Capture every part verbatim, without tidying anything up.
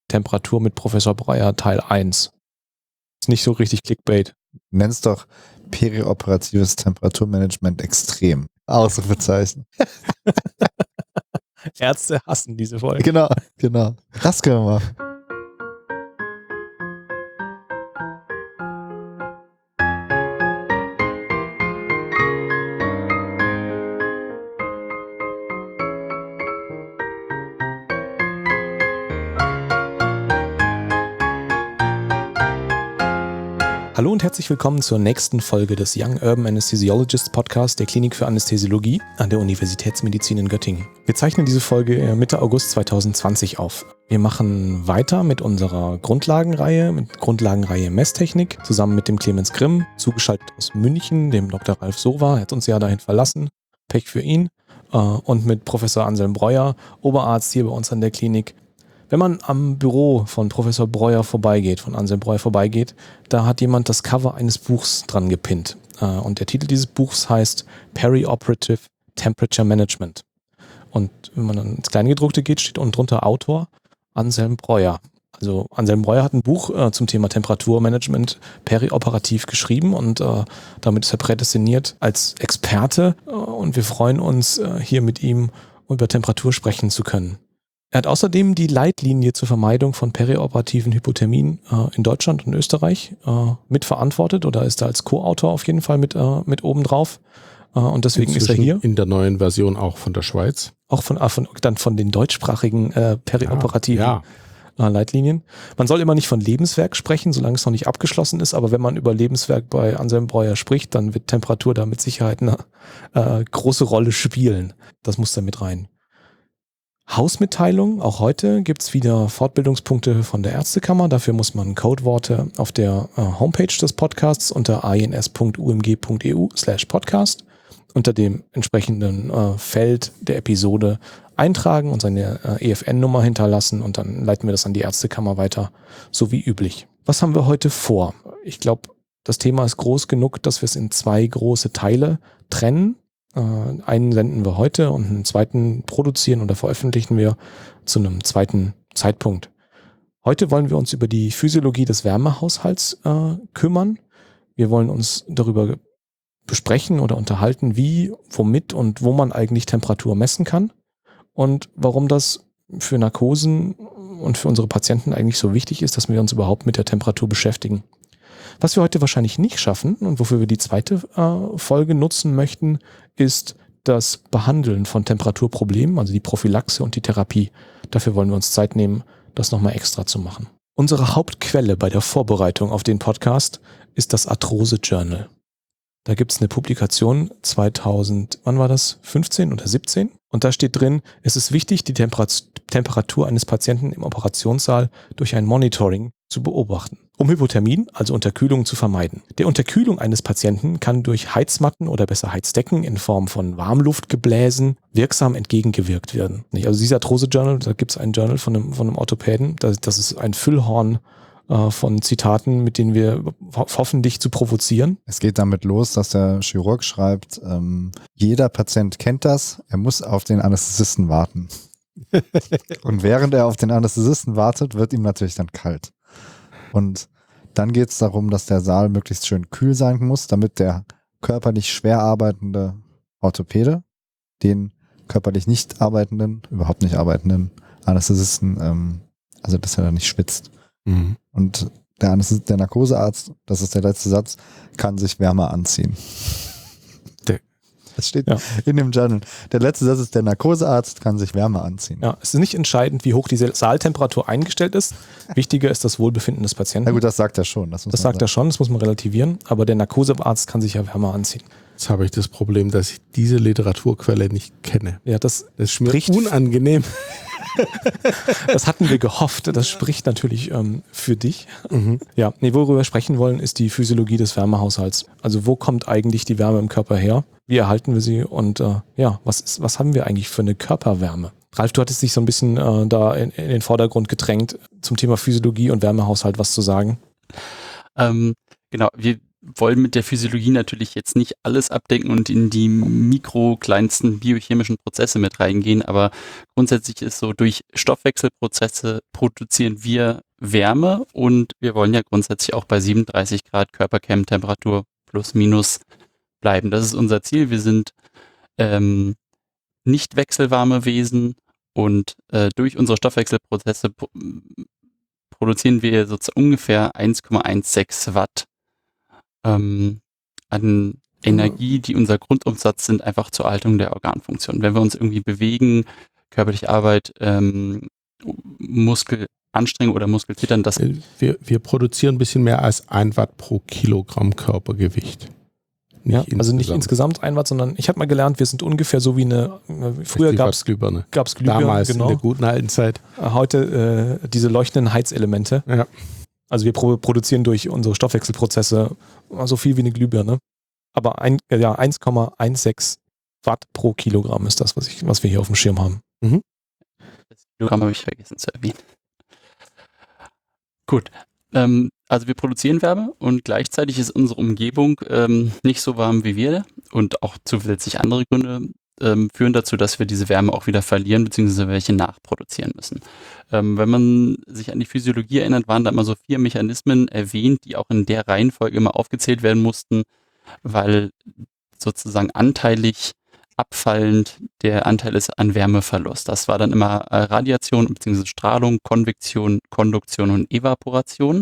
Temperatur mit Professor Breuer Teil eins. Ist nicht so richtig Clickbait. Nenn's doch perioperatives Temperaturmanagement extrem. Ausrufezeichen. Ärzte hassen diese Folge. Genau, genau. Das können wir machen. Hallo und herzlich willkommen zur nächsten Folge des Young Urban Anesthesiologists Podcast der Klinik für Anästhesiologie an der Universitätsmedizin in Göttingen. Wir zeichnen diese Folge Mitte August zweitausendzwanzig auf. Wir machen weiter mit unserer Grundlagenreihe, mit Grundlagenreihe Messtechnik, zusammen mit dem Clemens Grimm, zugeschaltet aus München, dem Doktor Ralf Sowa, er hat uns ja dahin verlassen, Pech für ihn, und mit Professor Anselm Breuer, Oberarzt hier bei uns an der Klinik. Wenn man am Büro von Professor Breuer vorbeigeht, von Anselm Breuer vorbeigeht, da hat jemand das Cover eines Buchs dran gepinnt. Und der Titel dieses Buchs heißt Perioperative Temperature Management. Und wenn man dann ins Kleingedruckte geht, steht unten drunter Autor Anselm Breuer. Also Anselm Breuer hat ein Buch äh, zum Thema Temperaturmanagement perioperativ geschrieben und äh, damit ist er prädestiniert als Experte. Äh, und wir freuen uns, äh, hier mit ihm über Temperatur sprechen zu können. Er hat außerdem die Leitlinie zur Vermeidung von perioperativen Hypothermien äh, in Deutschland und Österreich äh, mitverantwortet oder ist da als Co-Autor auf jeden Fall mit, äh, mit oben drauf. Äh, und deswegen Inzwischen ist er hier. In der neuen Version auch von der Schweiz. Auch von, äh, von, dann von den deutschsprachigen äh, perioperativen ja, ja. äh, Leitlinien. Man soll immer nicht von Lebenswerk sprechen, solange es noch nicht abgeschlossen ist. Aber wenn man über Lebenswerk bei Anselm Breuer spricht, dann wird Temperatur da mit Sicherheit eine äh, große Rolle spielen. Das muss da mit rein. Hausmitteilung, auch heute gibt es wieder Fortbildungspunkte von der Ärztekammer. Dafür muss man Codeworte auf der äh, Homepage des Podcasts unter ins.umg.eu slash podcast unter dem entsprechenden äh, Feld der Episode eintragen und seine äh, E F N-Nummer hinterlassen und dann leiten wir das an die Ärztekammer weiter, so wie üblich. Was haben wir heute vor? Ich glaube, das Thema ist groß genug, dass wir es in zwei große Teile trennen. Uh, einen senden wir heute und einen zweiten produzieren oder veröffentlichen wir zu einem zweiten Zeitpunkt. Heute wollen wir uns über die Physiologie des Wärmehaushalts äh, kümmern. Wir wollen uns darüber besprechen oder unterhalten, wie, womit und wo man eigentlich Temperatur messen kann und warum das für Narkosen und für unsere Patienten eigentlich so wichtig ist, dass wir uns überhaupt mit der Temperatur beschäftigen. Was wir heute wahrscheinlich nicht schaffen und wofür wir die zweite äh, Folge nutzen möchten, ist das Behandeln von Temperaturproblemen, also die Prophylaxe und die Therapie. Dafür wollen wir uns Zeit nehmen, das nochmal extra zu machen. Unsere Hauptquelle bei der Vorbereitung auf den Podcast ist das Arthrose Journal. Da gibt es eine Publikation zweitausend, wann war das? fünfzehn oder siebzehn? Und da steht drin, es ist wichtig, die Temperat- Temperatur eines Patienten im Operationssaal durch ein Monitoring zu beobachten, um Hypothermien, also Unterkühlung, zu vermeiden. Der Unterkühlung eines Patienten kann durch Heizmatten oder besser Heizdecken in Form von Warmluftgebläsen wirksam entgegengewirkt werden. Also dieser Arthrose Journal, da gibt es ein Journal von einem, von einem Orthopäden, das, das ist ein Füllhorn äh, von Zitaten, mit denen wir hoffen, dich zu provozieren. Es geht damit los, dass der Chirurg schreibt, ähm, jeder Patient kennt das, er muss auf den Anästhesisten warten. Und während er auf den Anästhesisten wartet, wird ihm natürlich dann kalt. Und dann geht es darum, dass der Saal möglichst schön kühl sein muss, damit der körperlich schwer arbeitende Orthopäde den körperlich nicht arbeitenden, überhaupt nicht arbeitenden Anästhesisten, ähm, also dass er da nicht schwitzt. Mhm. Und der, Anästhes- der Narkosearzt, das ist der letzte Satz, kann sich wärmer anziehen. Das steht ja in dem Journal. Der letzte Satz ist, der Narkosearzt kann sich wärmer anziehen. Ja, es ist nicht entscheidend, wie hoch die Saaltemperatur eingestellt ist. Wichtiger ist das Wohlbefinden des Patienten. Na gut, das sagt er schon. Das, das sagt sagen. er schon, das muss man relativieren. Aber der Narkosearzt kann sich ja wärmer anziehen. Jetzt habe ich das Problem, dass ich diese Literaturquelle nicht kenne. Ja, das, das ist mir unangenehm. Das hatten wir gehofft. Das spricht natürlich ähm, für dich. Mhm. Ja, nee, worüber wir sprechen wollen, ist die Physiologie des Wärmehaushalts. Also wo kommt eigentlich die Wärme im Körper her? Wie erhalten wir sie? Und äh, ja, was ist, was haben wir eigentlich für eine Körperwärme? Ralf, du hattest dich so ein bisschen äh, da in, in den Vordergrund gedrängt, zum Thema Physiologie und Wärmehaushalt was zu sagen. Ähm, genau, wir wollen mit der Physiologie natürlich jetzt nicht alles abdecken und in die mikrokleinsten biochemischen Prozesse mit reingehen, aber grundsätzlich ist so, durch Stoffwechselprozesse produzieren wir Wärme und wir wollen ja grundsätzlich auch bei siebenunddreißig Grad Körperkerntemperatur plus minus bleiben. Das ist unser Ziel. Wir sind ähm, nicht wechselwarme Wesen und äh, durch unsere Stoffwechselprozesse pro- produzieren wir sozusagen ungefähr eins Komma sechzehn Watt ähm, an Energie, die unser Grundumsatz sind, einfach zur Erhaltung der Organfunktion. Wenn wir uns irgendwie bewegen, körperliche Arbeit, ähm, Muskelanstrengung oder Muskelzittern, das Äh, Wir, wir produzieren ein bisschen mehr als ein Watt pro Kilogramm Körpergewicht. Ja, also nicht insgesamt ein Watt, sondern ich habe mal gelernt, wir sind ungefähr so wie eine, äh, früher gab es Glühbirne. Gab's Glühbirnen, Damals genau. in der guten alten Zeit. Heute äh, diese leuchtenden Heizelemente. Ja. Also wir pro produzieren durch unsere Stoffwechselprozesse so viel wie eine Glühbirne. Aber ein, äh, ja, eins Komma sechzehn Watt pro Kilogramm ist das, was, ich, was wir hier auf dem Schirm haben. Mhm. Das Kilogramm habe ich vergessen zu erwähnen. Gut. Ähm, also wir produzieren Wärme und gleichzeitig ist unsere Umgebung ähm, nicht so warm wie wir und auch zusätzlich andere Gründe ähm, führen dazu, dass wir diese Wärme auch wieder verlieren bzw. welche nachproduzieren müssen. Ähm, wenn man sich an die Physiologie erinnert, waren da immer so vier Mechanismen erwähnt, die auch in der Reihenfolge immer aufgezählt werden mussten, weil sozusagen anteilig abfallend der Anteil ist an Wärmeverlust. Das war dann immer äh, Radiation bzw. Strahlung, Konvektion, Konduktion und Evaporation.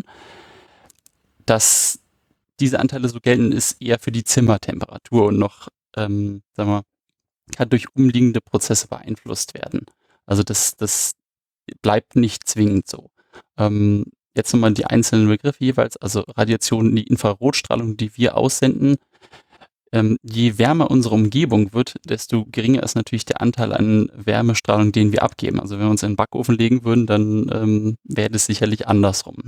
Dass diese Anteile so gelten, ist eher für die Zimmertemperatur und noch, ähm, sagen wir, kann durch umliegende Prozesse beeinflusst werden. Also das, das bleibt nicht zwingend so. Ähm, jetzt nochmal die einzelnen Begriffe jeweils, also Radiation, die Infrarotstrahlung, die wir aussenden. Ähm, je wärmer unsere Umgebung wird, desto geringer ist natürlich der Anteil an Wärmestrahlung, den wir abgeben. Also wenn wir uns in den Backofen legen würden, dann ähm, wäre das sicherlich andersrum.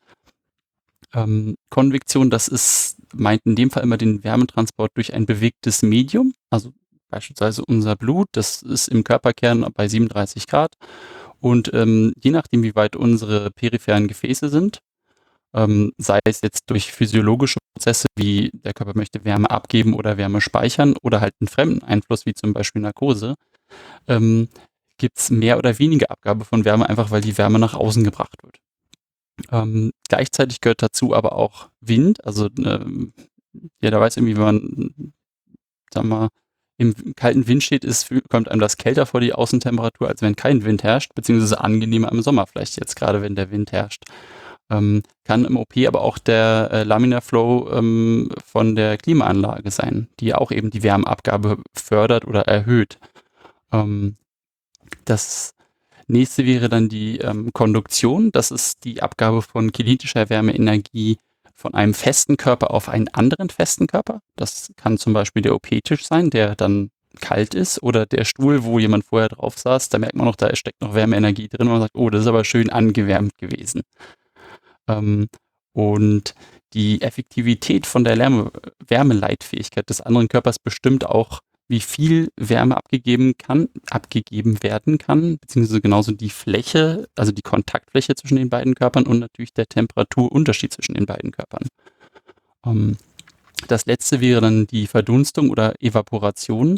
Ähm, Konvektion, das ist, meint in dem Fall immer den Wärmetransport durch ein bewegtes Medium, also beispielsweise unser Blut, das ist im Körperkern bei siebenunddreißig Grad und ähm, je nachdem, wie weit unsere peripheren Gefäße sind, ähm, sei es jetzt durch physiologische Prozesse, wie der Körper möchte Wärme abgeben oder Wärme speichern oder halt einen fremden Einfluss, wie zum Beispiel Narkose, ähm, gibt es mehr oder weniger Abgabe von Wärme, einfach weil die Wärme nach außen gebracht wird. Ähm, gleichzeitig gehört dazu aber auch Wind, also ähm, jeder weiß irgendwie, wenn man, sagen wir mal, im kalten Wind steht, ist, kommt einem das kälter vor die Außentemperatur, als wenn kein Wind herrscht, beziehungsweise angenehmer im Sommer vielleicht jetzt gerade, wenn der Wind herrscht. Ähm, kann im O P aber auch der äh, Laminar Flow ähm, von der Klimaanlage sein, die auch eben die Wärmeabgabe fördert oder erhöht. Ähm, das nächste wäre dann die ähm, Konduktion. Das ist die Abgabe von kinetischer Wärmeenergie von einem festen Körper auf einen anderen festen Körper. Das kann zum Beispiel der O P-Tisch sein, der dann kalt ist, oder der Stuhl, wo jemand vorher drauf saß. Da merkt man noch, da steckt noch Wärmeenergie drin und man sagt, oh, das ist aber schön angewärmt gewesen. Ähm, und die Effektivität von der Wärme, Wärmeleitfähigkeit des anderen Körpers bestimmt auch, wie viel Wärme abgegeben kann, abgegeben werden kann, beziehungsweise genauso die Fläche, also die Kontaktfläche zwischen den beiden Körpern und natürlich der Temperaturunterschied zwischen den beiden Körpern. Ähm, das letzte wäre dann die Verdunstung oder Evaporation.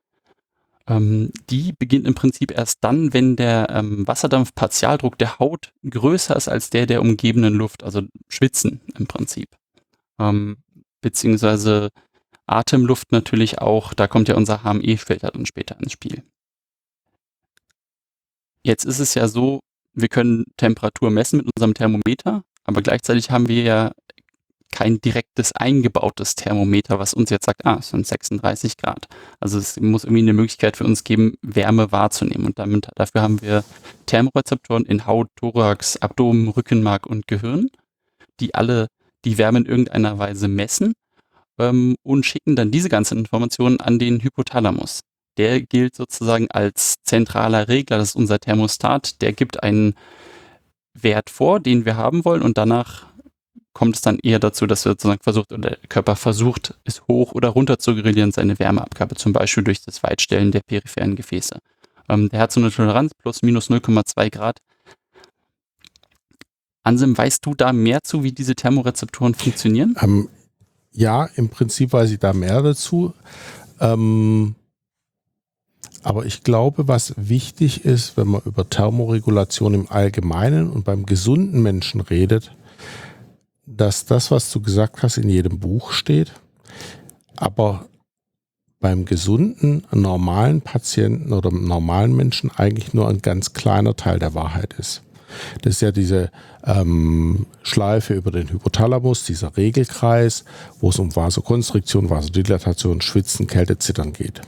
Ähm, die beginnt im Prinzip erst dann, wenn der ähm, Wasserdampfpartialdruck der Haut größer ist als der der umgebenden Luft, also Schwitzen im Prinzip. Ähm, beziehungsweise Atemluft natürlich auch, da kommt ja unser H M E-Filter dann später ins Spiel. Jetzt ist es ja so, wir können Temperatur messen mit unserem Thermometer, aber gleichzeitig haben wir ja kein direktes eingebautes Thermometer, was uns jetzt sagt, ah, es sind sechsunddreißig Grad. Also es muss irgendwie eine Möglichkeit für uns geben, Wärme wahrzunehmen. Und damit, dafür haben wir Thermorezeptoren in Haut, Thorax, Abdomen, Rückenmark und Gehirn, die alle die Wärme in irgendeiner Weise messen ähm, und schicken dann diese ganzen Informationen an den Hypothalamus. Der gilt sozusagen als zentraler Regler, das ist unser Thermostat, der gibt einen Wert vor, den wir haben wollen, und danach kommt es dann eher dazu, dass wir sozusagen versucht, oder der Körper versucht, es hoch oder runter zu regulieren, seine Wärmeabgabe, zum Beispiel durch das Weitstellen der peripheren Gefäße. Ähm, der hat so eine Toleranz plus minus null Komma zwei Grad. Anselm, weißt du da mehr zu, wie diese Thermorezeptoren funktionieren? Ähm, ja, im Prinzip weiß ich da mehr dazu. Ähm, aber ich glaube, was wichtig ist, wenn man über Thermoregulation im Allgemeinen und beim gesunden Menschen redet, dass das, was du gesagt hast, in jedem Buch steht, aber beim gesunden, normalen Patienten oder normalen Menschen eigentlich nur ein ganz kleiner Teil der Wahrheit ist. Das ist ja diese ähm, Schleife über den Hypothalamus, dieser Regelkreis, wo es um Vasokonstriktion, Vasodilatation, Schwitzen, Kälte, Zittern geht.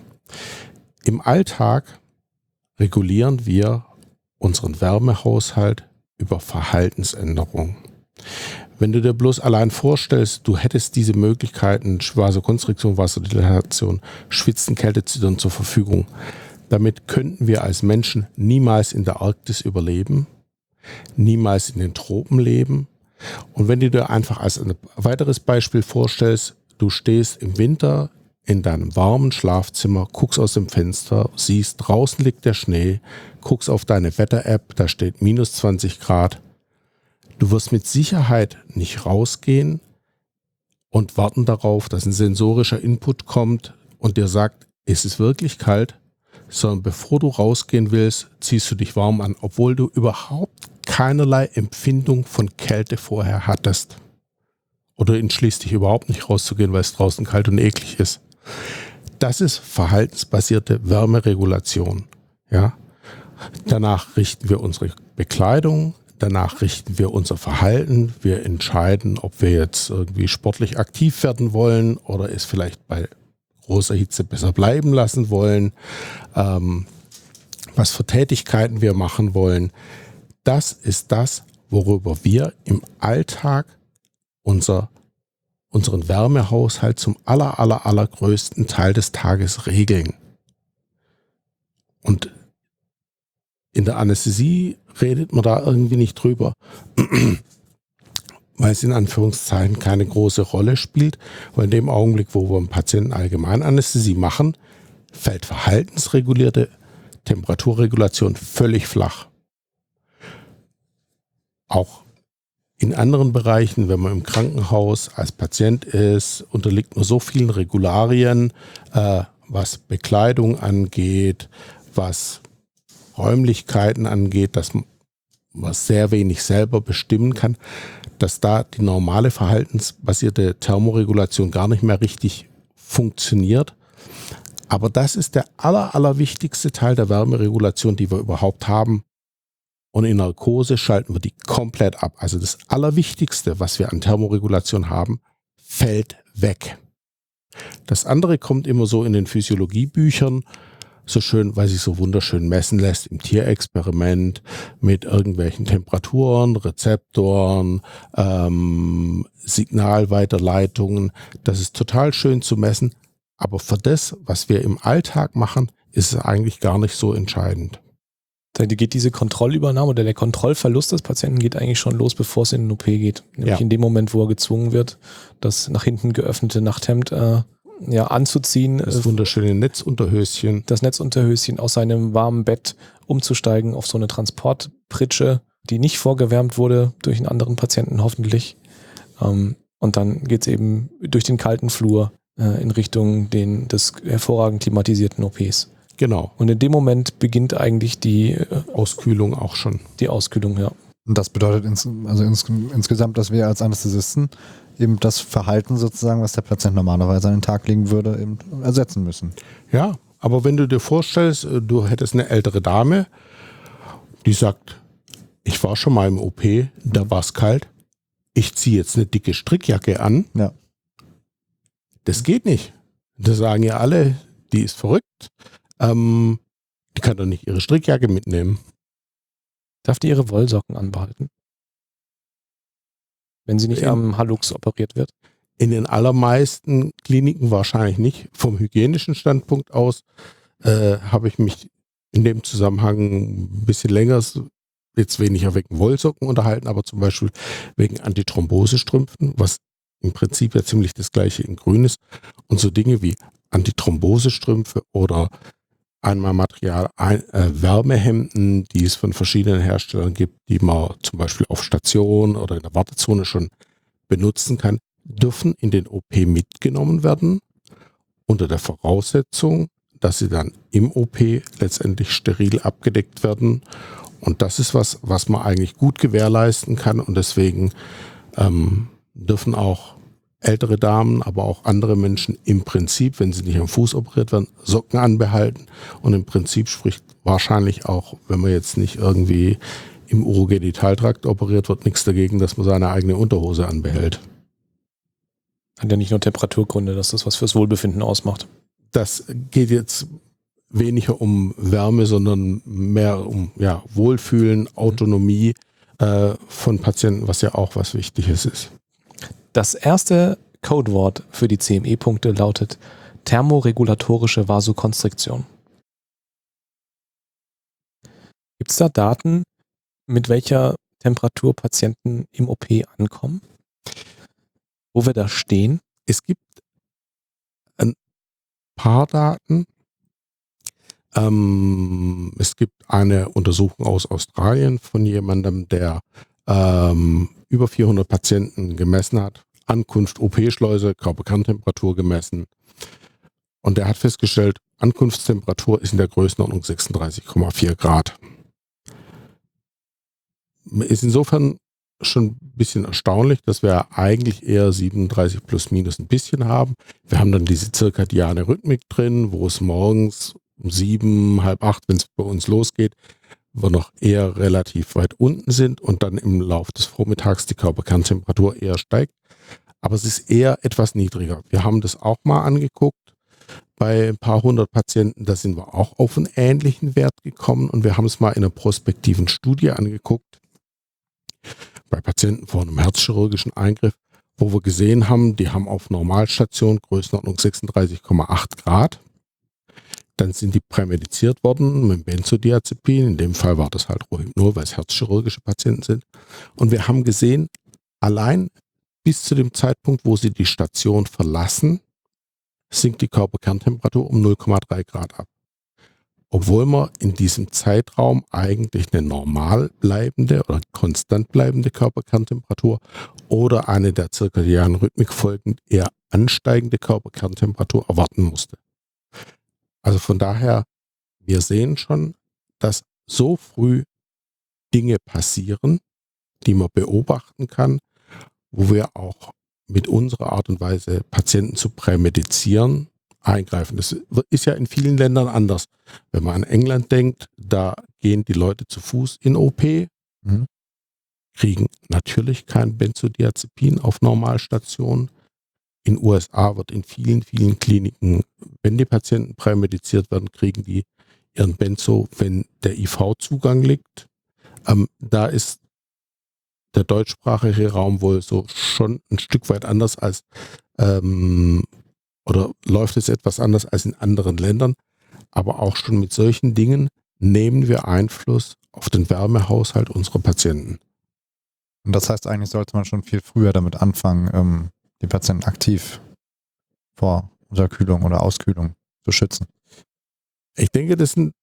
Im Alltag regulieren wir unseren Wärmehaushalt über Verhaltensänderungen. Wenn du dir bloß allein vorstellst, du hättest diese Möglichkeiten, Vasokonstriktion, Vasodilatation, Schwitzen, Kälte, Zittern zur Verfügung, damit könnten wir als Menschen niemals in der Arktis überleben, niemals in den Tropen leben. Und wenn du dir einfach als ein weiteres Beispiel vorstellst, du stehst im Winter in deinem warmen Schlafzimmer, guckst aus dem Fenster, siehst, draußen liegt der Schnee, guckst auf deine Wetter-App, da steht minus zwanzig Grad. Du wirst mit Sicherheit nicht rausgehen und warten darauf, dass ein sensorischer Input kommt und dir sagt, ist es wirklich kalt? Sondern bevor du rausgehen willst, ziehst du dich warm an, obwohl du überhaupt keinerlei Empfindung von Kälte vorher hattest. Oder entschließt dich überhaupt nicht rauszugehen, weil es draußen kalt und eklig ist. Das ist verhaltensbasierte Wärmeregulation. Ja? Danach richten wir unsere Bekleidung, danach richten wir unser Verhalten. Wir entscheiden, ob wir jetzt irgendwie sportlich aktiv werden wollen oder es vielleicht bei großer Hitze besser bleiben lassen wollen, ähm, was für Tätigkeiten wir machen wollen. Das ist das, worüber wir im Alltag unser, unseren Wärmehaushalt zum aller, aller, allergrößten Teil des Tages regeln. Und in der Anästhesie redet man da irgendwie nicht drüber, weil es in Anführungszeichen keine große Rolle spielt, weil in dem Augenblick, wo wir einen Patienten Allgemeinanästhesie machen, fällt verhaltensregulierte Temperaturregulation völlig flach. Auch in anderen Bereichen, wenn man im Krankenhaus als Patient ist, unterliegt man so vielen Regularien, äh, was Bekleidung angeht, was Räumlichkeiten angeht, dass man sehr wenig selber bestimmen kann, dass da die normale verhaltensbasierte Thermoregulation gar nicht mehr richtig funktioniert. Aber das ist der aller, allerwichtigste Teil der Wärmeregulation, die wir überhaupt haben. Und in Narkose schalten wir die komplett ab. Also das Allerwichtigste, was wir an Thermoregulation haben, fällt weg. Das andere kommt immer so in den Physiologiebüchern, so schön, weil sich so wunderschön messen lässt im Tierexperiment mit irgendwelchen Temperaturen, Rezeptoren, ähm, Signalweiterleitungen. Das ist total schön zu messen. Aber für das, was wir im Alltag machen, ist es eigentlich gar nicht so entscheidend. Da geht diese Kontrollübernahme oder der Kontrollverlust des Patienten geht eigentlich schon los, bevor es in den O P geht. Nämlich Ja. in dem Moment, wo er gezwungen wird, das nach hinten geöffnete Nachthemd äh, ja, anzuziehen, Das wunderschöne Netzunterhöschen. das Netzunterhöschen aus seinem warmen Bett umzusteigen auf so eine Transportpritsche, die nicht vorgewärmt wurde durch einen anderen Patienten hoffentlich. Ähm, und dann geht's eben durch den kalten Flur äh, in Richtung den, des hervorragend klimatisierten O Ps. Genau. Und in dem Moment beginnt eigentlich die, äh, Auskühlung auch schon. die Auskühlung, ja. Und das bedeutet ins, also ins, insgesamt, dass wir als Anästhesisten eben das Verhalten sozusagen, was der Patient normalerweise an den Tag legen würde, eben ersetzen müssen. Ja, aber wenn du dir vorstellst, du hättest eine ältere Dame, die sagt, ich war schon mal im O P, da war es kalt, ich ziehe jetzt eine dicke Strickjacke an. Ja. Das geht nicht. Da sagen ja alle, die ist verrückt, ähm, die kann doch nicht ihre Strickjacke mitnehmen. Darf die ihre Wollsocken anbehalten? Wenn sie nicht Ja. am Hallux operiert wird? In den allermeisten Kliniken wahrscheinlich nicht. Vom hygienischen Standpunkt aus äh, habe ich mich in dem Zusammenhang ein bisschen länger, jetzt weniger wegen Wollsocken unterhalten, aber zum Beispiel wegen Antithrombosestrümpfen, was im Prinzip ja ziemlich das gleiche in grün ist. Und so Dinge wie Antithrombosestrümpfe oder einmal Material, ein, äh, Wärmehemden, die es von verschiedenen Herstellern gibt, die man zum Beispiel auf Station oder in der Wartezone schon benutzen kann, dürfen in den O P mitgenommen werden, unter der Voraussetzung, dass sie dann im O P letztendlich steril abgedeckt werden. Und das ist was, was man eigentlich gut gewährleisten kann. Und deswegen ähm, dürfen auch ältere Damen, aber auch andere Menschen im Prinzip, wenn sie nicht am Fuß operiert werden, Socken anbehalten. Und im Prinzip spricht wahrscheinlich auch, wenn man jetzt nicht irgendwie im Urogenitaltrakt operiert wird, nichts dagegen, dass man seine eigene Unterhose anbehält. Hat ja nicht nur Temperaturgründe, dass das was fürs Wohlbefinden ausmacht. Das geht jetzt weniger um Wärme, sondern mehr um ja, Wohlfühlen, Autonomie äh, von Patienten, was ja auch was Wichtiges ist. Das erste Codewort für die C M E-Punkte lautet thermoregulatorische Vasokonstriktion. Gibt es da Daten, mit welcher Temperatur Patienten im O P ankommen? Wo wir da stehen? Es gibt ein paar Daten. Ähm, es gibt eine Untersuchung aus Australien von jemandem, der ähm, über vierhundert Patienten gemessen hat. Ankunft O P-Schleuse, Körperkerntemperatur gemessen. Und der hat festgestellt, Ankunftstemperatur ist in der Größenordnung sechsunddreißig Komma vier Grad. Ist insofern schon ein bisschen erstaunlich, dass wir eigentlich eher siebenunddreißig plus minus ein bisschen haben. Wir haben dann diese zirkadiane Rhythmik drin, wo es morgens um sieben, halb acht, wenn es bei uns losgeht, wir noch eher relativ weit unten sind und dann im Laufe des Vormittags die Körperkerntemperatur eher steigt. Aber es ist eher etwas niedriger. Wir haben das auch mal angeguckt. Bei ein paar hundert Patienten, da sind wir auch auf einen ähnlichen Wert gekommen und wir haben es mal in einer prospektiven Studie angeguckt. Bei Patienten vor einem herzchirurgischen Eingriff, wo wir gesehen haben, die haben auf Normalstation Größenordnung sechsunddreißig Komma acht Grad. Dann sind die prämediziert worden mit Benzodiazepin. In dem Fall war das halt Rohypnol, weil es herzchirurgische Patienten sind. Und wir haben gesehen, allein bis zu dem Zeitpunkt, wo sie die Station verlassen, sinkt die Körperkerntemperatur um null Komma drei Grad ab. Obwohl man in diesem Zeitraum eigentlich eine normal bleibende oder konstant bleibende Körperkerntemperatur oder eine der zirkadianen Rhythmik folgend eher ansteigende Körperkerntemperatur erwarten musste. Also von daher, wir sehen schon, dass so früh Dinge passieren, die man beobachten kann, wo wir auch mit unserer Art und Weise Patienten zu prämedizieren eingreifen. Das ist ja in vielen Ländern anders. Wenn man an England denkt, da gehen die Leute zu Fuß in O P, mhm. kriegen natürlich kein Benzodiazepin auf Normalstation. In den U S A wird in vielen, vielen Kliniken, wenn die Patienten prämediziert werden, kriegen die ihren Benzo, wenn der I V-Zugang liegt. Ähm, da ist der deutschsprachige Raum wohl so schon ein Stück weit anders als ähm, oder läuft es etwas anders als in anderen Ländern. Aber auch schon mit solchen Dingen nehmen wir Einfluss auf den Wärmehaushalt unserer Patienten. Und das heißt, eigentlich sollte man schon viel früher damit anfangen, ähm, die Patienten aktiv vor Unterkühlung oder Auskühlung zu schützen. Ich denke, das sind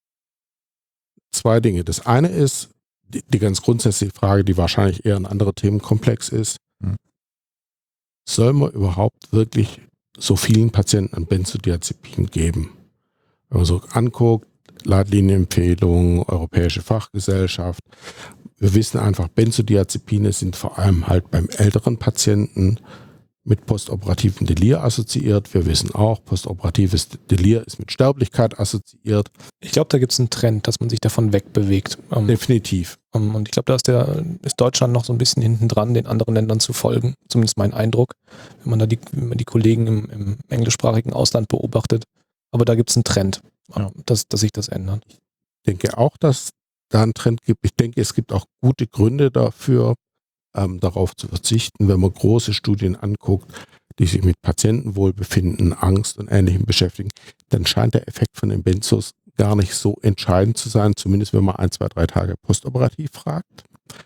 zwei Dinge. Das eine ist die, die ganz grundsätzliche Frage, die wahrscheinlich eher ein anderer Themenkomplex ist. Hm. Soll man überhaupt wirklich so vielen Patienten ein Benzodiazepin geben? Wenn man so anguckt, Leitlinienempfehlungen, Europäische Fachgesellschaft. Wir wissen einfach, Benzodiazepine sind vor allem halt beim älteren Patienten mit postoperativem Delir assoziiert. Wir wissen auch, postoperatives Delir ist mit Sterblichkeit assoziiert. Ich glaube, da gibt es einen Trend, dass man sich davon wegbewegt. Ähm, Definitiv. Ähm, und ich glaube, da ist, der, ist Deutschland noch so ein bisschen hinten dran, den anderen Ländern zu folgen. Zumindest mein Eindruck, wenn man da die, wenn man die Kollegen im, im englischsprachigen Ausland beobachtet. Aber da gibt es einen Trend, ja. dass, dass sich das ändert. Ich denke auch, dass da einen Trend gibt. Ich denke, es gibt auch gute Gründe dafür, ähm, darauf zu verzichten, wenn man große Studien anguckt, die sich mit Patientenwohlbefinden, Angst und Ähnlichem beschäftigen, dann scheint der Effekt von den Benzos gar nicht so entscheidend zu sein, zumindest wenn man ein, zwei, drei Tage postoperativ fragt.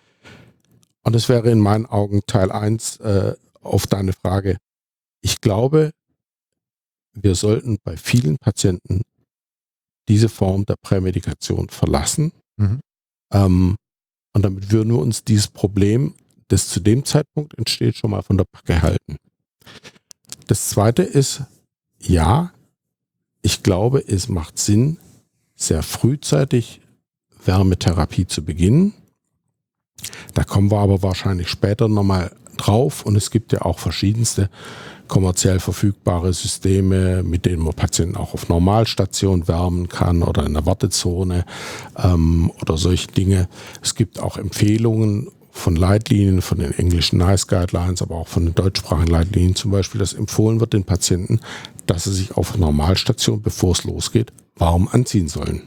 Und das wäre in meinen Augen Teil eins äh, auf deine Frage. Ich glaube, wir sollten bei vielen Patienten diese Form der Prämedikation verlassen. Mhm. Ähm, und damit würden wir uns dieses Problem, das zu dem Zeitpunkt entsteht, schon mal von der Backe halten. Das zweite ist, ja, ich glaube, es macht Sinn, sehr frühzeitig Wärmetherapie zu beginnen. Da kommen wir aber wahrscheinlich später nochmal drauf und es gibt ja auch verschiedenste kommerziell verfügbare Systeme, mit denen man Patienten auch auf Normalstation wärmen kann oder in der Wartezone ähm, oder solche Dinge. Es gibt auch Empfehlungen von Leitlinien, von den englischen NICE Guidelines, aber auch von den deutschsprachigen Leitlinien zum Beispiel, dass empfohlen wird den Patienten, dass sie sich auf Normalstation, bevor es losgeht, warm anziehen sollen.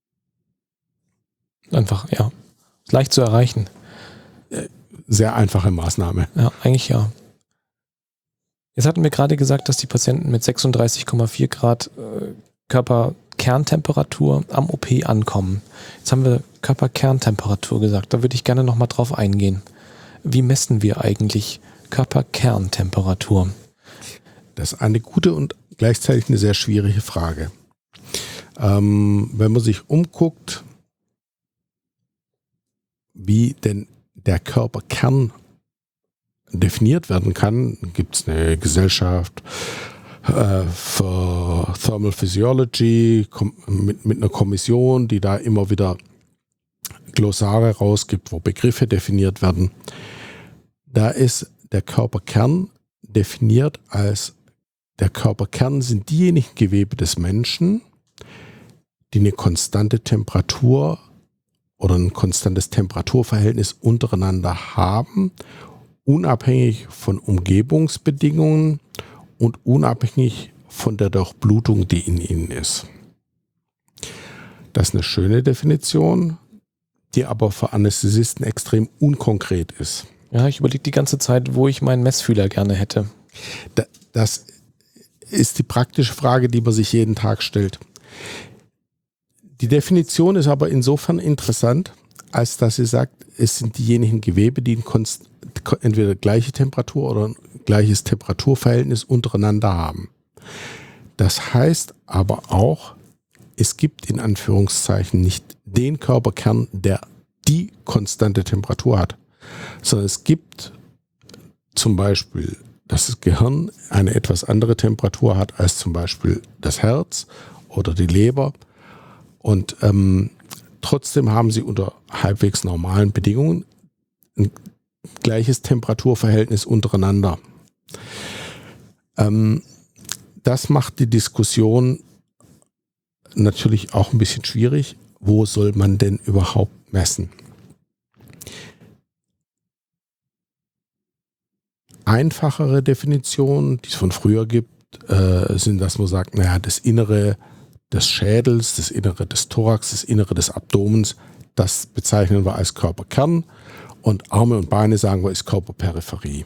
Einfach, ja. Leicht zu erreichen. Sehr einfache Maßnahme. Ja, eigentlich ja. Jetzt hatten wir gerade gesagt, dass die Patienten mit sechsunddreißig Komma vier Grad äh, Körperkerntemperatur am O P ankommen. Jetzt haben wir Körperkerntemperatur gesagt. Da würde ich gerne nochmal drauf eingehen. Wie messen wir eigentlich Körperkerntemperatur? Das ist eine gute und gleichzeitig eine sehr schwierige Frage. Ähm, wenn man sich umguckt, wie denn der Körperkern definiert werden kann, gibt es eine Gesellschaft äh, für Thermal Physiology mit, mit einer Kommission, die da immer wieder Glossare rausgibt, wo Begriffe definiert werden. Da ist der Körperkern definiert als, der Körperkern sind diejenigen Gewebe des Menschen, die eine konstante Temperatur oder ein konstantes Temperaturverhältnis untereinander haben, unabhängig von Umgebungsbedingungen und unabhängig von der Durchblutung, die in ihnen ist. Das ist eine schöne Definition, die aber für Anästhesisten extrem unkonkret ist. Ja, ich überlege die ganze Zeit, wo ich meinen Messfühler gerne hätte. Das ist die praktische Frage, die man sich jeden Tag stellt. Die Definition ist aber insofern interessant, als dass sie sagt, es sind diejenigen Gewebe, die konst- entweder gleiche Temperatur oder ein gleiches Temperaturverhältnis untereinander haben. Das heißt aber auch, es gibt in Anführungszeichen nicht den Körperkern, der die konstante Temperatur hat, sondern es gibt zum Beispiel, dass das Gehirn eine etwas andere Temperatur hat als zum Beispiel das Herz oder die Leber. Und ähm, trotzdem haben sie unter halbwegs normalen Bedingungen ein gleiches Temperaturverhältnis untereinander. Ähm, das macht die Diskussion natürlich auch ein bisschen schwierig. Wo soll man denn überhaupt messen? Einfachere Definitionen, die es von früher gibt, äh, sind, dass man sagt, naja, das Innere des Schädels, das Innere des Thorax, das Innere des Abdomens, das bezeichnen wir als Körperkern und Arme und Beine sagen wir, ist Körperperipherie.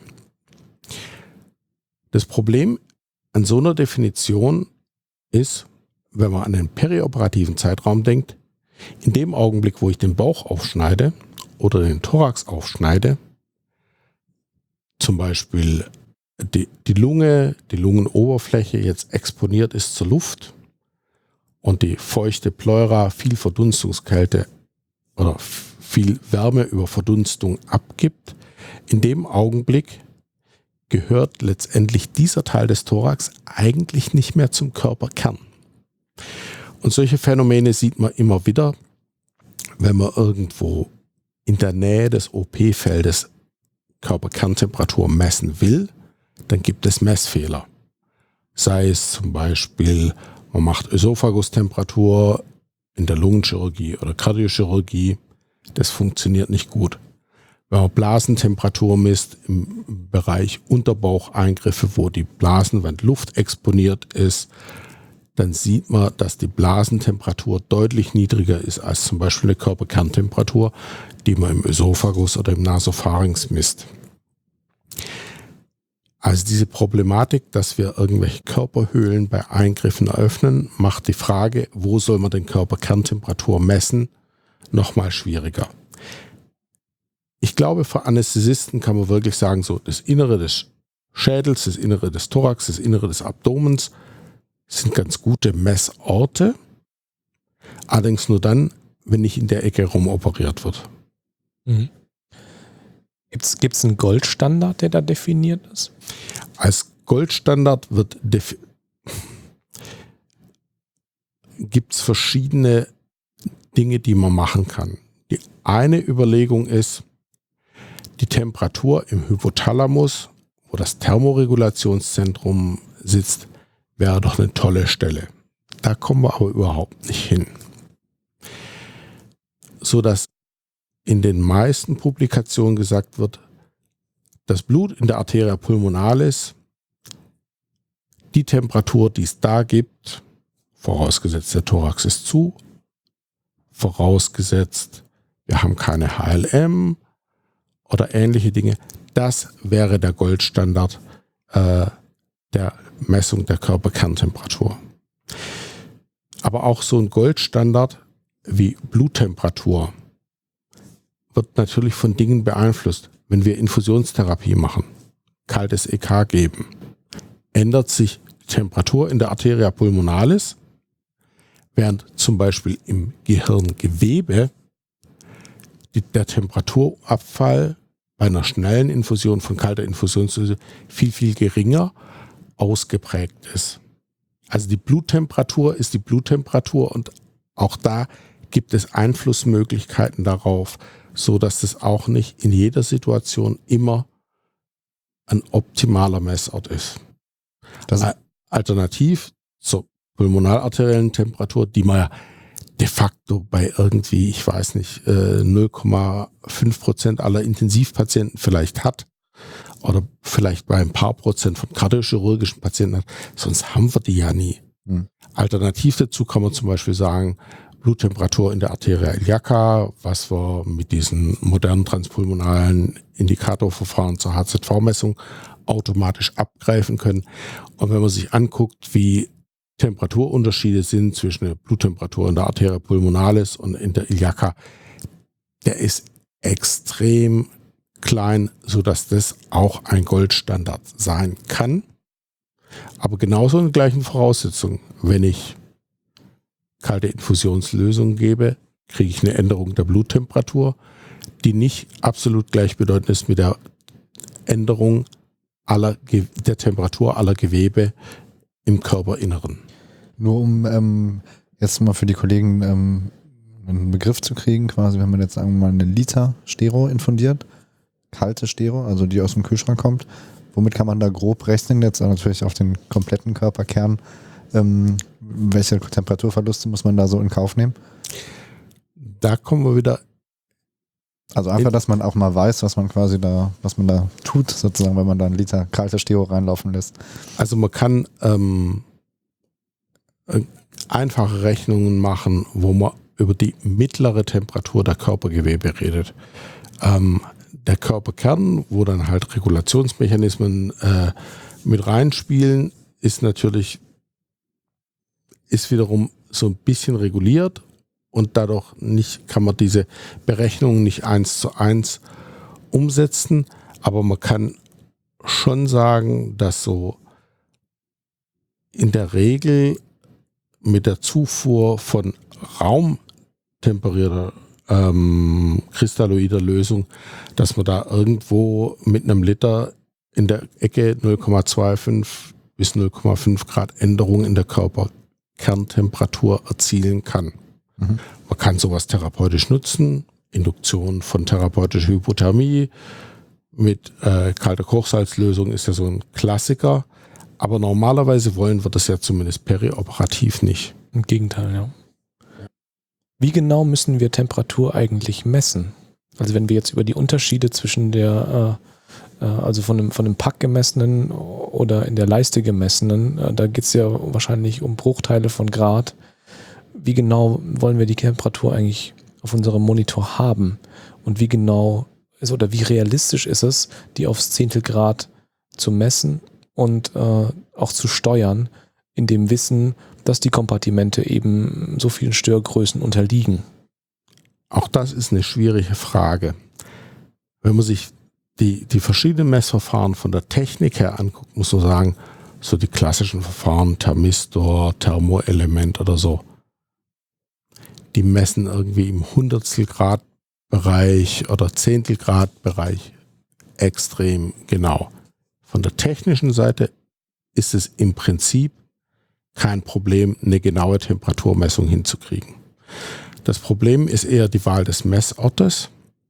Das Problem an so einer Definition ist, wenn man an den perioperativen Zeitraum denkt, in dem Augenblick, wo ich den Bauch aufschneide oder den Thorax aufschneide, zum Beispiel die, die Lunge, die Lungenoberfläche jetzt exponiert ist zur Luft und die feuchte Pleura viel Verdunstungskälte oder viel Wärme über Verdunstung abgibt, in dem Augenblick gehört letztendlich dieser Teil des Thorax eigentlich nicht mehr zum Körperkern. Und solche Phänomene sieht man immer wieder, wenn man irgendwo in der Nähe des O P-Feldes Körperkerntemperatur messen will, dann gibt es Messfehler. Sei es zum Beispiel, man macht Ösophagustemperatur in der Lungenchirurgie oder Kardiochirurgie, das funktioniert nicht gut. Wenn man Blasentemperatur misst im Bereich Unterbaucheingriffe, wo die Blasenwand Luft exponiert ist, dann sieht man, dass die Blasentemperatur deutlich niedriger ist als zum Beispiel eine Körperkerntemperatur, die man im Ösophagus oder im Nasopharynx misst. Also diese Problematik, dass wir irgendwelche Körperhöhlen bei Eingriffen eröffnen, macht die Frage, wo soll man den Körperkerntemperatur messen, nochmal schwieriger. Ich glaube, für Anästhesisten kann man wirklich sagen, so das Innere des Schädels, das Innere des Thorax, das Innere des Abdomens sind ganz gute Messorte, allerdings nur dann, wenn nicht in der Ecke rumoperiert wird. Mhm. Gibt es einen Goldstandard, der da definiert ist? Als Goldstandard wird gibt es verschiedene Dinge, die man machen kann. Die eine Überlegung ist, die Temperatur im Hypothalamus, wo das Thermoregulationszentrum sitzt, wäre doch eine tolle Stelle. Da kommen wir aber überhaupt nicht hin. So dass in den meisten Publikationen gesagt wird, das Blut in der Arteria pulmonalis, die Temperatur, die es da gibt, vorausgesetzt der Thorax ist zu, vorausgesetzt wir haben keine H L M oder ähnliche Dinge, das wäre der Goldstandard äh, der Messung der Körperkerntemperatur. Aber auch so ein Goldstandard wie Bluttemperatur wird natürlich von Dingen beeinflusst. Wenn wir Infusionstherapie machen, kaltes E K geben, ändert sich die Temperatur in der Arteria pulmonalis, während zum Beispiel im Gehirngewebe die, der Temperaturabfall bei einer schnellen Infusion von kalter Infusionsdose viel, viel geringer ausgeprägt ist. Also die Bluttemperatur ist die Bluttemperatur und auch da gibt es Einflussmöglichkeiten darauf, so dass es auch nicht in jeder Situation immer ein optimaler Messort ist. Das ist alternativ zur pulmonalarteriellen Temperatur, die man ja de facto bei irgendwie, ich weiß nicht, null Komma fünf Prozent aller Intensivpatienten vielleicht hat oder vielleicht bei ein paar Prozent von kardiochirurgischen Patienten hat, sonst haben wir die ja nie. Hm. Alternativ dazu kann man zum Beispiel sagen, Bluttemperatur in der Arteria iliaca, was wir mit diesen modernen transpulmonalen Indikatorverfahren zur H Z V-Messung automatisch abgreifen können. Und wenn man sich anguckt, wie Temperaturunterschiede sind zwischen der Bluttemperatur in der Arteria pulmonalis und in der iliaca, der ist extrem klein, sodass das auch ein Goldstandard sein kann. Aber genauso in den gleichen Voraussetzungen. Wenn ich kalte Infusionslösung gebe, kriege ich eine Änderung der Bluttemperatur, die nicht absolut gleichbedeutend ist mit der Änderung aller, der Temperatur aller Gewebe im Körperinneren. Nur um ähm, jetzt mal für die Kollegen ähm, einen Begriff zu kriegen, quasi, wenn man jetzt sagen wir mal eine Liter Stero infundiert, kalte Stero, also die aus dem Kühlschrank kommt, womit kann man da grob rechnen, jetzt natürlich auf den kompletten Körperkern, ähm, welche Temperaturverluste muss man da so in Kauf nehmen? Da kommen wir wieder. Also einfach, dass man auch mal weiß, was man quasi da, was man da tut, sozusagen, wenn man da einen Liter kalte Stero reinlaufen lässt. Also man kann ähm, einfache Rechnungen machen, wo man über die mittlere Temperatur der Körpergewebe redet. Ähm, der Körperkern, wo dann halt Regulationsmechanismen äh, mit reinspielen, ist natürlich ist wiederum so ein bisschen reguliert und dadurch nicht, kann man diese Berechnungen nicht eins zu eins umsetzen, aber man kann schon sagen, dass so in der Regel mit der Zufuhr von raumtemperierter ähm, kristalloider Lösung, dass man da irgendwo mit einem Liter in der Ecke null Komma fünfundzwanzig bis null Komma fünf Grad Änderung in der Körperkerntemperatur erzielen kann. Mhm. Man kann sowas therapeutisch nutzen, Induktion von therapeutischer Hypothermie mit äh, kalter Kochsalzlösung ist ja so ein Klassiker, aber normalerweise wollen wir das ja zumindest perioperativ nicht. Im Gegenteil, ja. Wie genau müssen wir Temperatur eigentlich messen? Also wenn wir jetzt über die Unterschiede zwischen der äh, also von dem, von dem Pack gemessenen oder in der Leiste gemessenen, äh, da geht es ja wahrscheinlich um Bruchteile von Grad. Wie genau wollen wir die Temperatur eigentlich auf unserem Monitor haben? Und wie genau ist oder wie realistisch ist es, die aufs Zehntelgrad zu messen und äh, auch zu steuern, in dem Wissen, dass die Kompartimente eben so vielen Störgrößen unterliegen? Auch das ist eine schwierige Frage. Wenn man sich die, die verschiedenen Messverfahren von der Technik her anguckt, muss man sagen, so die klassischen Verfahren, Thermistor, Thermoelement oder so, die messen irgendwie im Hundertstelgrad-Bereich oder Zehntelgrad-Bereich extrem genau. Von der technischen Seite ist es im Prinzip kein Problem, eine genaue Temperaturmessung hinzukriegen. Das Problem ist eher die Wahl des Messortes,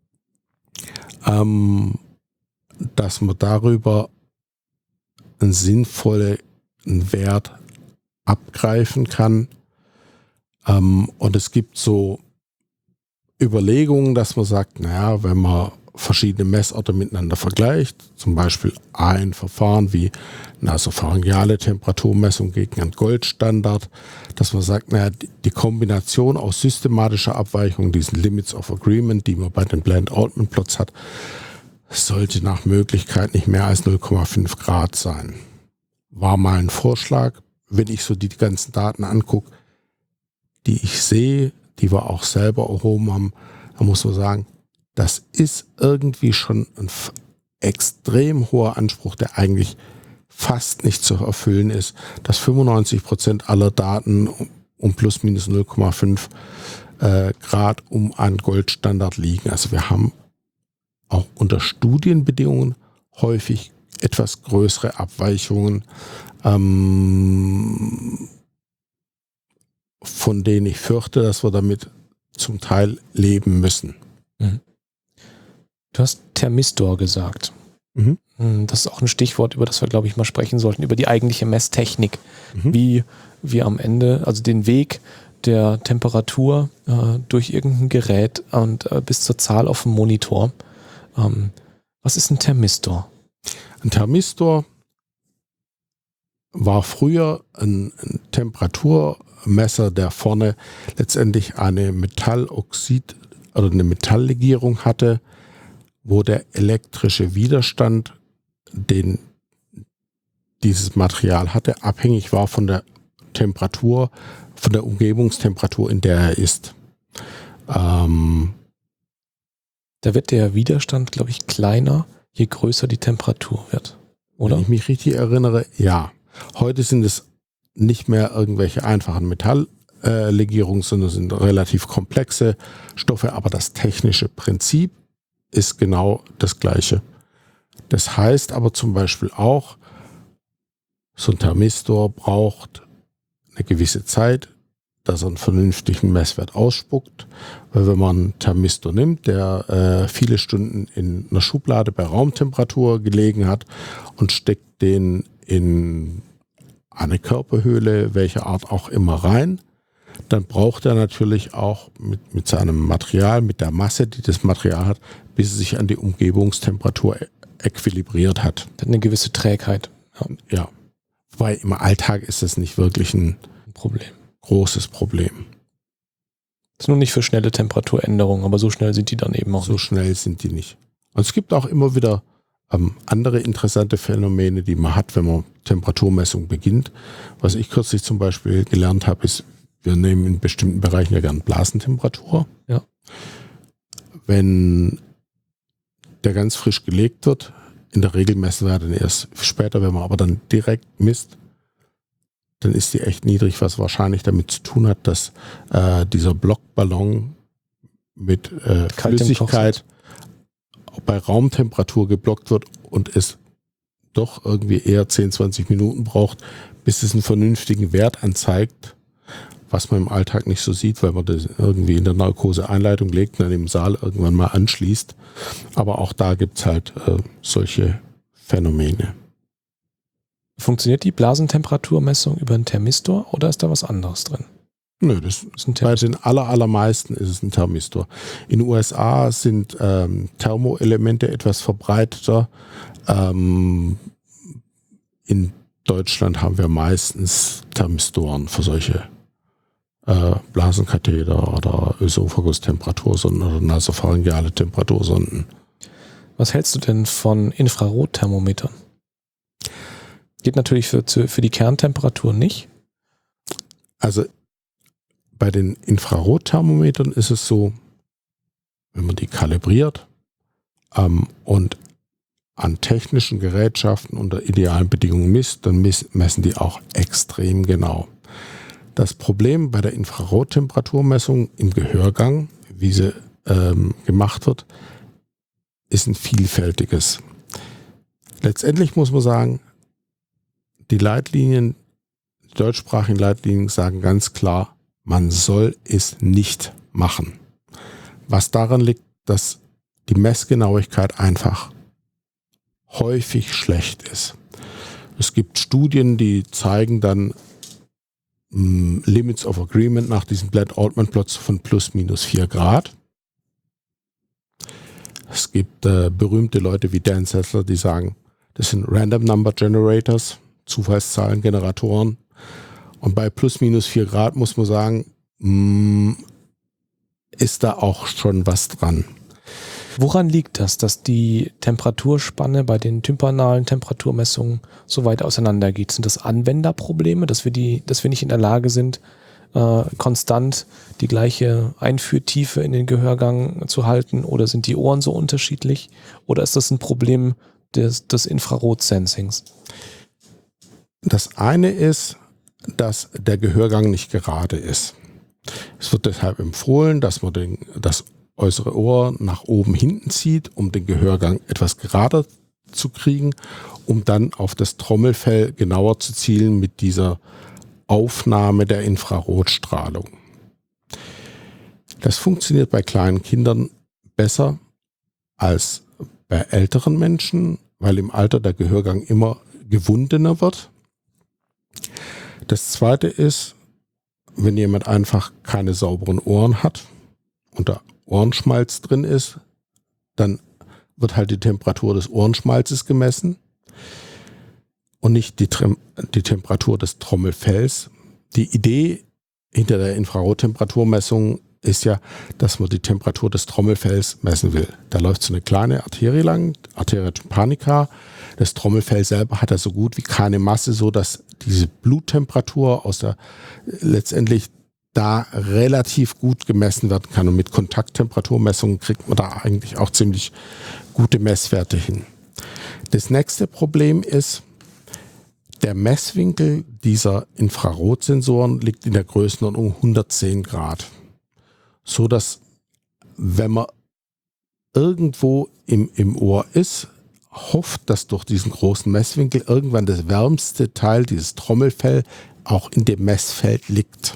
ähm, dass man darüber einen sinnvollen Wert abgreifen kann. Ähm, und es gibt so Überlegungen, dass man sagt, naja, wenn man verschiedene Messorte miteinander vergleicht, zum Beispiel ein Verfahren wie nasopharyngeale Temperaturmessung gegen einen Goldstandard, dass man sagt, naja, die Kombination aus systematischer Abweichung, diesen Limits of Agreement, die man bei den Bland-Altman-Plots hat, sollte nach Möglichkeit nicht mehr als null Komma fünf Grad sein. War mal ein Vorschlag. Wenn ich so die ganzen Daten angucke, die ich sehe, die wir auch selber erhoben haben, dann muss man sagen, das ist irgendwie schon ein extrem hoher Anspruch, der eigentlich fast nicht zu erfüllen ist, dass fünfundneunzig Prozent aller Daten um plus minus null Komma fünf äh, Grad um einen Goldstandard liegen. Also wir haben auch unter Studienbedingungen häufig etwas größere Abweichungen, ähm, von denen ich fürchte, dass wir damit zum Teil leben müssen. Mhm. Du hast Thermistor gesagt. Mhm. Das ist auch ein Stichwort, über das wir, glaube ich, mal sprechen sollten, über die eigentliche Messtechnik. Mhm. Wie wir am Ende, also den Weg der Temperatur äh, durch irgendein Gerät und äh, bis zur Zahl auf dem Monitor. Ähm, was ist ein Thermistor? Ein Thermistor war früher ein, ein Temperaturmesser, der vorne letztendlich eine Metalloxid oder eine Metalllegierung hatte, wo der elektrische Widerstand, den dieses Material hatte, abhängig war von der Temperatur, von der Umgebungstemperatur, in der er ist. Ähm, Da wird der Widerstand, glaube ich, kleiner, je größer die Temperatur wird, oder? Wenn ich mich richtig erinnere, ja. Heute sind es nicht mehr irgendwelche einfachen Metalllegierungen, sondern sind relativ komplexe Stoffe, aber das technische Prinzip ist genau das gleiche. Das heißt aber zum Beispiel auch, so ein Thermistor braucht eine gewisse Zeit, dass er einen vernünftigen Messwert ausspuckt. Weil wenn man einen Thermistor nimmt, der äh, viele Stunden in einer Schublade bei Raumtemperatur gelegen hat und steckt den in eine Körperhöhle, welcher Art auch immer, rein, dann braucht er natürlich auch mit, mit seinem Material, mit der Masse, die das Material hat, bis es sich an die Umgebungstemperatur äquilibriert hat. Das hat eine gewisse Trägheit. Ja. Ja. Wobei im Alltag ist das nicht wirklich ein Ein Problem. großes Problem. Das ist nur nicht für schnelle Temperaturänderungen, aber so schnell sind die dann eben auch So nicht. schnell sind die nicht. Und es gibt auch immer wieder ähm, andere interessante Phänomene, die man hat, wenn man Temperaturmessung beginnt. Was ich kürzlich zum Beispiel gelernt habe, ist, wir nehmen in bestimmten Bereichen ja gerne Blasentemperatur. Ja. Wenn der ganz frisch gelegt wird, in der Regel messen wir dann erst später, wenn man aber dann direkt misst, dann ist die echt niedrig, was wahrscheinlich damit zu tun hat, dass äh, dieser Blockballon mit äh, Kalt im Flüssigkeit bei Raumtemperatur geblockt wird und es doch irgendwie eher zehn, zwanzig Minuten braucht, bis es einen vernünftigen Wert anzeigt, was man im Alltag nicht so sieht, weil man das irgendwie in der Narkose-Einleitung legt und dann im Saal irgendwann mal anschließt. Aber auch da gibt es halt äh, solche Phänomene. Funktioniert die Blasentemperaturmessung über einen Thermistor oder ist da was anderes drin? Nö, das ist ein bei den aller, allermeisten ist es ein Thermistor. In den U S A sind ähm, Thermoelemente etwas verbreiteter. Ähm, in Deutschland haben wir meistens Thermistoren für solche äh, Blasenkatheter oder Ösophagus-Temperatursonden oder nasopharyngeale Temperatursonden. Was hältst du denn von Infrarotthermometern? Geht natürlich für, für die Kerntemperatur nicht. Also bei den Infrarotthermometern ist es so, wenn man die kalibriert ähm, und an technischen Gerätschaften unter idealen Bedingungen misst, dann messen die auch extrem genau. Das Problem bei der Infrarottemperaturmessung im Gehörgang, wie sie ähm, gemacht wird, ist ein vielfältiges. Letztendlich muss man sagen, die Leitlinien, die deutschsprachigen Leitlinien sagen ganz klar, man soll es nicht machen. Was daran liegt, dass die Messgenauigkeit einfach häufig schlecht ist. Es gibt Studien, die zeigen dann mh, Limits of Agreement nach diesen Blend-Altman-Plots von plus minus vier Grad. Es gibt äh, berühmte Leute wie Dan Sessler, die sagen, das sind Random Number Generators, Zufallszahlengeneratoren. Und bei plus minus vier Grad muss man sagen, mh, ist da auch schon was dran. Woran liegt das, dass die Temperaturspanne bei den tympanalen Temperaturmessungen so weit auseinander geht? Sind das Anwenderprobleme, dass wir die, dass wir nicht in der Lage sind, äh, konstant die gleiche Einführtiefe in den Gehörgang zu halten? Oder sind die Ohren so unterschiedlich? Oder ist das ein Problem des, des Infrarot-Sensings? Das eine ist, dass der Gehörgang nicht gerade ist. Es wird deshalb empfohlen, dass man den, das äußere Ohr nach oben hinten zieht, um den Gehörgang etwas gerader zu kriegen, um dann auf das Trommelfell genauer zu zielen mit dieser Aufnahme der Infrarotstrahlung. Das funktioniert bei kleinen Kindern besser als bei älteren Menschen, weil im Alter der Gehörgang immer gewundener wird. Das zweite ist, wenn jemand einfach keine sauberen Ohren hat und da Ohrenschmalz drin ist, dann wird halt die Temperatur des Ohrenschmalzes gemessen und nicht die, die Temperatur des Trommelfells. Die Idee hinter der Infrarottemperaturmessung ist ja, dass man die Temperatur des Trommelfells messen will. Da läuft so eine kleine Arterie lang, Arteria tympanica. Das Trommelfell selber hat ja so gut wie keine Masse, so dass diese Bluttemperatur aus der letztendlich da relativ gut gemessen werden kann. Und mit Kontakttemperaturmessungen kriegt man da eigentlich auch ziemlich gute Messwerte hin. Das nächste Problem ist, der Messwinkel dieser Infrarotsensoren liegt in der Größenordnung hundertzehn Grad. So dass, wenn man irgendwo im, im Ohr ist, hofft, dass durch diesen großen Messwinkel irgendwann das wärmste Teil, dieses Trommelfell, auch in dem Messfeld liegt.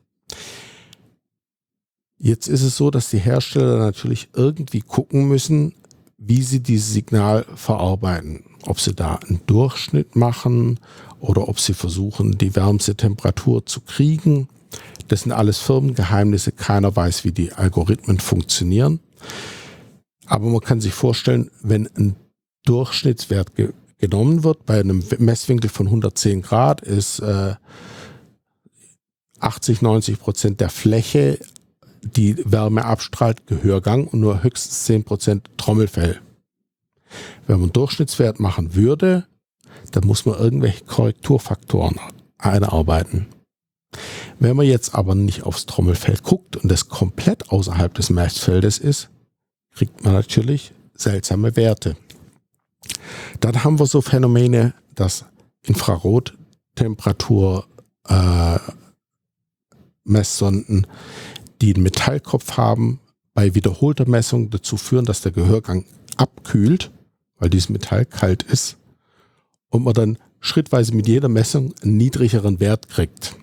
Jetzt ist es so, dass die Hersteller natürlich irgendwie gucken müssen, wie sie dieses Signal verarbeiten. Ob sie da einen Durchschnitt machen oder ob sie versuchen, die wärmste Temperatur zu kriegen. Das sind alles Firmengeheimnisse. Keiner weiß, wie die Algorithmen funktionieren. Aber man kann sich vorstellen, wenn ein Durchschnittswert ge- genommen wird, bei einem Messwinkel von hundertzehn Grad ist äh, achtzig, neunzig Prozent der Fläche, die Wärme abstrahlt, Gehörgang und nur höchstens zehn Prozent Trommelfell. Wenn man einen Durchschnittswert machen würde, dann muss man irgendwelche Korrekturfaktoren einarbeiten. Wenn man jetzt aber nicht aufs Trommelfell guckt und das komplett außerhalb des Messfeldes ist, kriegt man natürlich seltsame Werte. Dann haben wir so Phänomene, dass Infrarottemperatur äh, Messsonden, die einen Metallkopf haben, bei wiederholter Messung dazu führen, dass der Gehörgang abkühlt, weil dieses Metall kalt ist und man dann schrittweise mit jeder Messung einen niedrigeren Wert kriegt.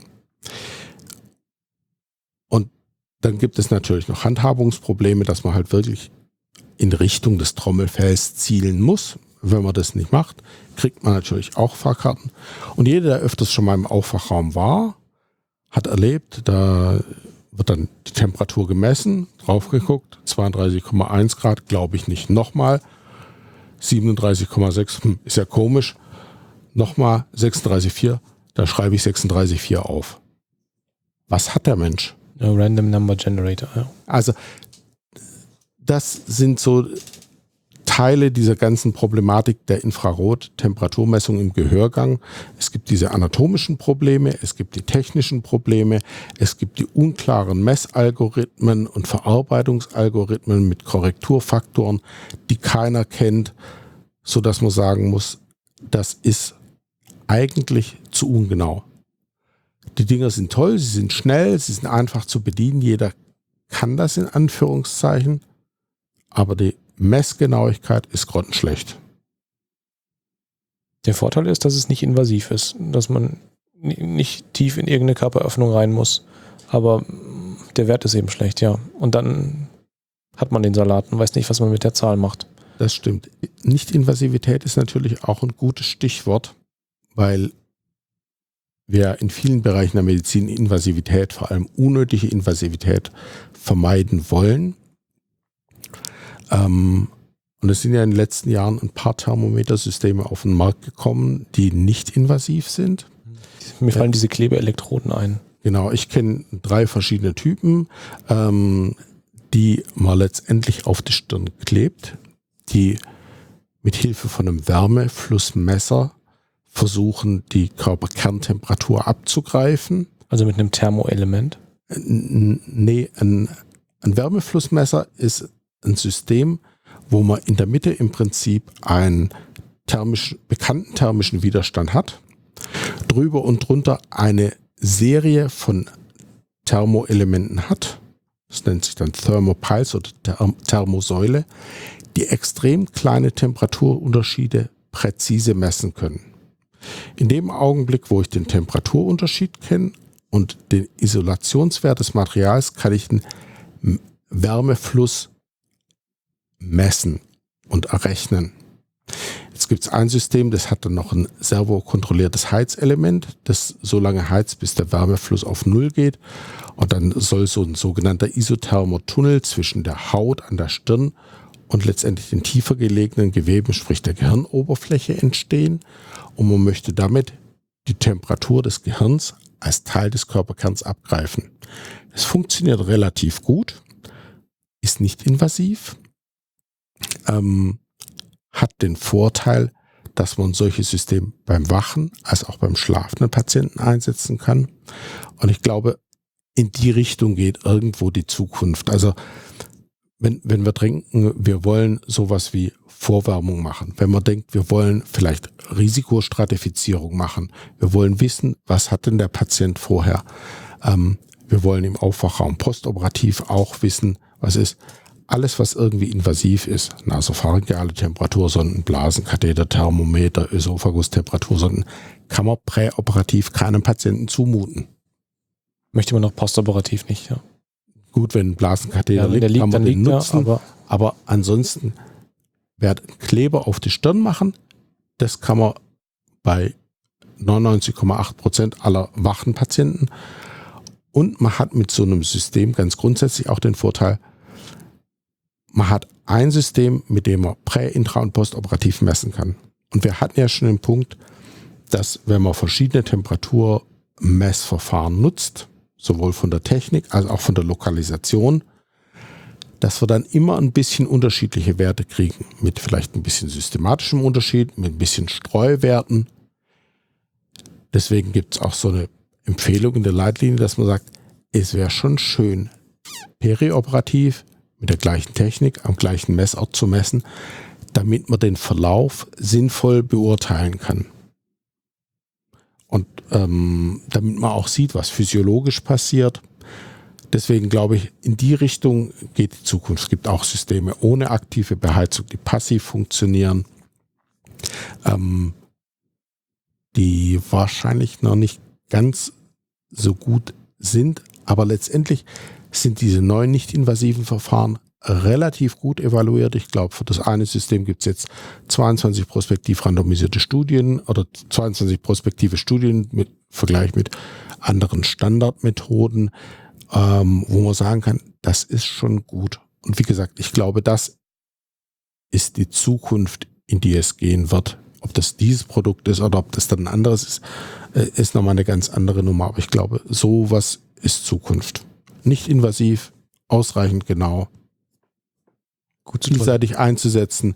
Und dann gibt es natürlich noch Handhabungsprobleme, dass man halt wirklich in Richtung des Trommelfells zielen muss. Wenn man das nicht macht, kriegt man natürlich auch Fahrkarten. Und jeder, der öfters schon mal im Aufwachraum war, hat erlebt, da wird dann die Temperatur gemessen, drauf geguckt, zweiunddreißig Komma eins Grad, glaube ich nicht. Nochmal, siebenunddreißig Komma sechs, hm, ist ja komisch. Nochmal sechsunddreißig Komma vier, da schreibe ich sechsunddreißig Komma vier auf. Was hat der Mensch? A Random Number Generator, ja. Also, das sind so Teile dieser ganzen Problematik der Infrarot-Temperaturmessung im Gehörgang. Es gibt diese anatomischen Probleme, es gibt die technischen Probleme, es gibt die unklaren Messalgorithmen und Verarbeitungsalgorithmen mit Korrekturfaktoren, die keiner kennt, sodass man sagen muss, das ist eigentlich zu ungenau. Die Dinger sind toll, sie sind schnell, sie sind einfach zu bedienen, jeder kann das in Anführungszeichen, aber die Messgenauigkeit ist grottenschlecht. Der Vorteil ist, dass es nicht invasiv ist, dass man nicht tief in irgendeine Körperöffnung rein muss. Aber der Wert ist eben schlecht, ja. Und dann hat man den Salat und weiß nicht, was man mit der Zahl macht. Das stimmt. Nicht-Invasivität ist natürlich auch ein gutes Stichwort, weil wir in vielen Bereichen der Medizin Invasivität, vor allem unnötige Invasivität, vermeiden wollen. Ähm, und es sind ja in den letzten Jahren ein paar Thermometersysteme auf den Markt gekommen, die nicht invasiv sind. Mir fallen diese Klebeelektroden ein. Genau, ich kenne drei verschiedene Typen, ähm, die man letztendlich auf die Stirn klebt, die mit Hilfe von einem Wärmeflussmesser versuchen, die Körperkerntemperatur abzugreifen. Also mit einem Thermoelement? N- Nee, ein, ein Wärmeflussmesser ist ein System, wo man in der Mitte im Prinzip einen thermisch, bekannten thermischen Widerstand hat, drüber und drunter eine Serie von Thermoelementen hat. Das nennt sich dann Thermopulse oder Therm- Thermosäule, die extrem kleine Temperaturunterschiede präzise messen können. In dem Augenblick, wo ich den Temperaturunterschied kenne und den Isolationswert des Materials, kann ich den Wärmefluss messen und errechnen. Jetzt gibt es ein System, das hat dann noch ein servokontrolliertes Heizelement, das so lange heizt, bis der Wärmefluss auf Null geht. Und dann soll so ein sogenannter isothermer Tunnel zwischen der Haut an der Stirn und letztendlich den tiefer gelegenen Geweben, sprich der Gehirnoberfläche, entstehen. Und man möchte damit die Temperatur des Gehirns als Teil des Körperkerns abgreifen. Es funktioniert relativ gut, ist nicht invasiv, ähm, hat den Vorteil, dass man solches System beim Wachen als auch beim schlafenden Patienten einsetzen kann. Und ich glaube, in die Richtung geht irgendwo die Zukunft. Also wenn, wenn wir denken, wir wollen sowas wie Vorwärmung machen, wenn man denkt, wir wollen vielleicht Risikostratifizierung machen, wir wollen wissen, was hat denn der Patient vorher, ähm, wir wollen im Aufwachraum postoperativ auch wissen, was ist, alles, was irgendwie invasiv ist, nasopharyngeale Temperatursonden, Blasenkatheter, Thermometer, Ösophagus-Temperatursonden, kann man präoperativ keinem Patienten zumuten. Möchte man noch postoperativ nicht, ja. Gut, wenn ein Blasenkatheter Ja, wenn liegt, der liegt, kann man dann den liegt er, nutzen, aber aber ansonsten wird ein Kleber auf die Stirn machen, das kann man bei neunundneunzig Komma acht Prozent aller wachen Patienten, und man hat mit so einem System ganz grundsätzlich auch den Vorteil, man hat ein System, mit dem man prä-, intra- und postoperativ messen kann. Und wir hatten ja schon den Punkt, dass wenn man verschiedene Temperaturmessverfahren nutzt, sowohl von der Technik als auch von der Lokalisation, dass wir dann immer ein bisschen unterschiedliche Werte kriegen. Mit vielleicht ein bisschen systematischem Unterschied, mit ein bisschen Streuwerten. Deswegen gibt es auch so eine Empfehlung in der Leitlinie, dass man sagt, es wäre schon schön, perioperativ mit der gleichen Technik am gleichen Messort zu messen, damit man den Verlauf sinnvoll beurteilen kann. Und ähm, damit man auch sieht, was physiologisch passiert. Deswegen glaube ich, in die Richtung geht die Zukunft. Es gibt auch Systeme ohne aktive Beheizung, die passiv funktionieren, ähm, die wahrscheinlich noch nicht ganz so gut sind, aber letztendlich sind diese neuen nicht-invasiven Verfahren relativ gut evaluiert. Ich glaube, für das eine System gibt es jetzt zweiundzwanzig prospektiv randomisierte Studien oder zweiundzwanzig prospektive Studien mit Vergleich mit anderen Standardmethoden, ähm, wo man sagen kann, das ist schon gut. Und wie gesagt, ich glaube, das ist die Zukunft, in die es gehen wird. Ob das dieses Produkt ist oder ob das dann ein anderes ist, äh, ist nochmal eine ganz andere Nummer. Aber ich glaube, sowas ist Zukunft. Nicht invasiv, ausreichend genau, gut vielseitig einzusetzen.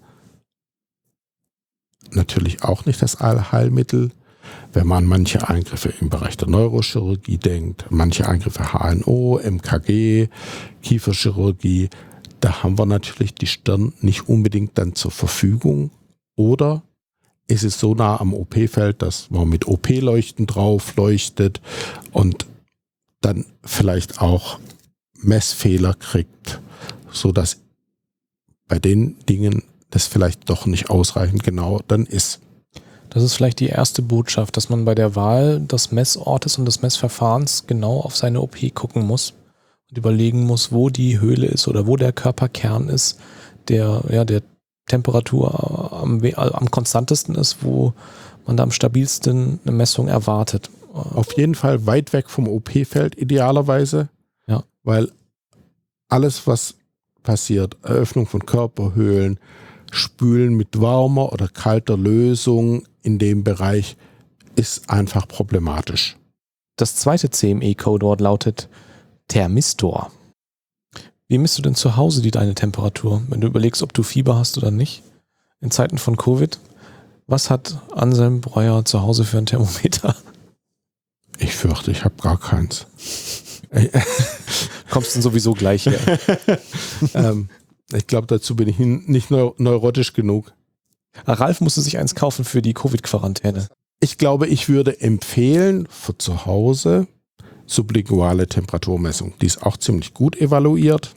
Natürlich auch nicht das Allheilmittel. Wenn man an manche Eingriffe im Bereich der Neurochirurgie denkt, manche Eingriffe H N O, M K G, Kieferchirurgie, da haben wir natürlich die Stirn nicht unbedingt dann zur Verfügung. Oder ist es so nah am O P-Feld, dass man mit O P-Leuchten drauf leuchtet und dann vielleicht auch Messfehler kriegt, sodass bei den Dingen das vielleicht doch nicht ausreichend genau dann ist. Das ist vielleicht die erste Botschaft, dass man bei der Wahl des Messortes und des Messverfahrens genau auf seine O P gucken muss und überlegen muss, wo die Höhle ist oder wo der Körperkern ist, der ja der Temperatur am, am konstantesten ist, wo man da am stabilsten eine Messung erwartet. Auf jeden Fall weit weg vom O P-Feld idealerweise, ja, weil alles, was passiert, Eröffnung von Körperhöhlen, Spülen mit warmer oder kalter Lösung in dem Bereich ist einfach problematisch. Das zweite C M E-Codewort lautet Thermistor. Wie misst du denn zu Hause die deine Temperatur, wenn du überlegst, ob du Fieber hast oder nicht? In Zeiten von Covid, was hat Anselm Breuer zu Hause für ein Thermometer? Ich fürchte, ich habe gar keins. Kommst du sowieso gleich her? ähm, ich glaube, dazu bin ich nicht neu- neurotisch genug. Ralf musste sich eins kaufen für die Covid-Quarantäne. Ich glaube, ich würde empfehlen, für zu Hause sublinguale Temperaturmessung. Die ist auch ziemlich gut evaluiert.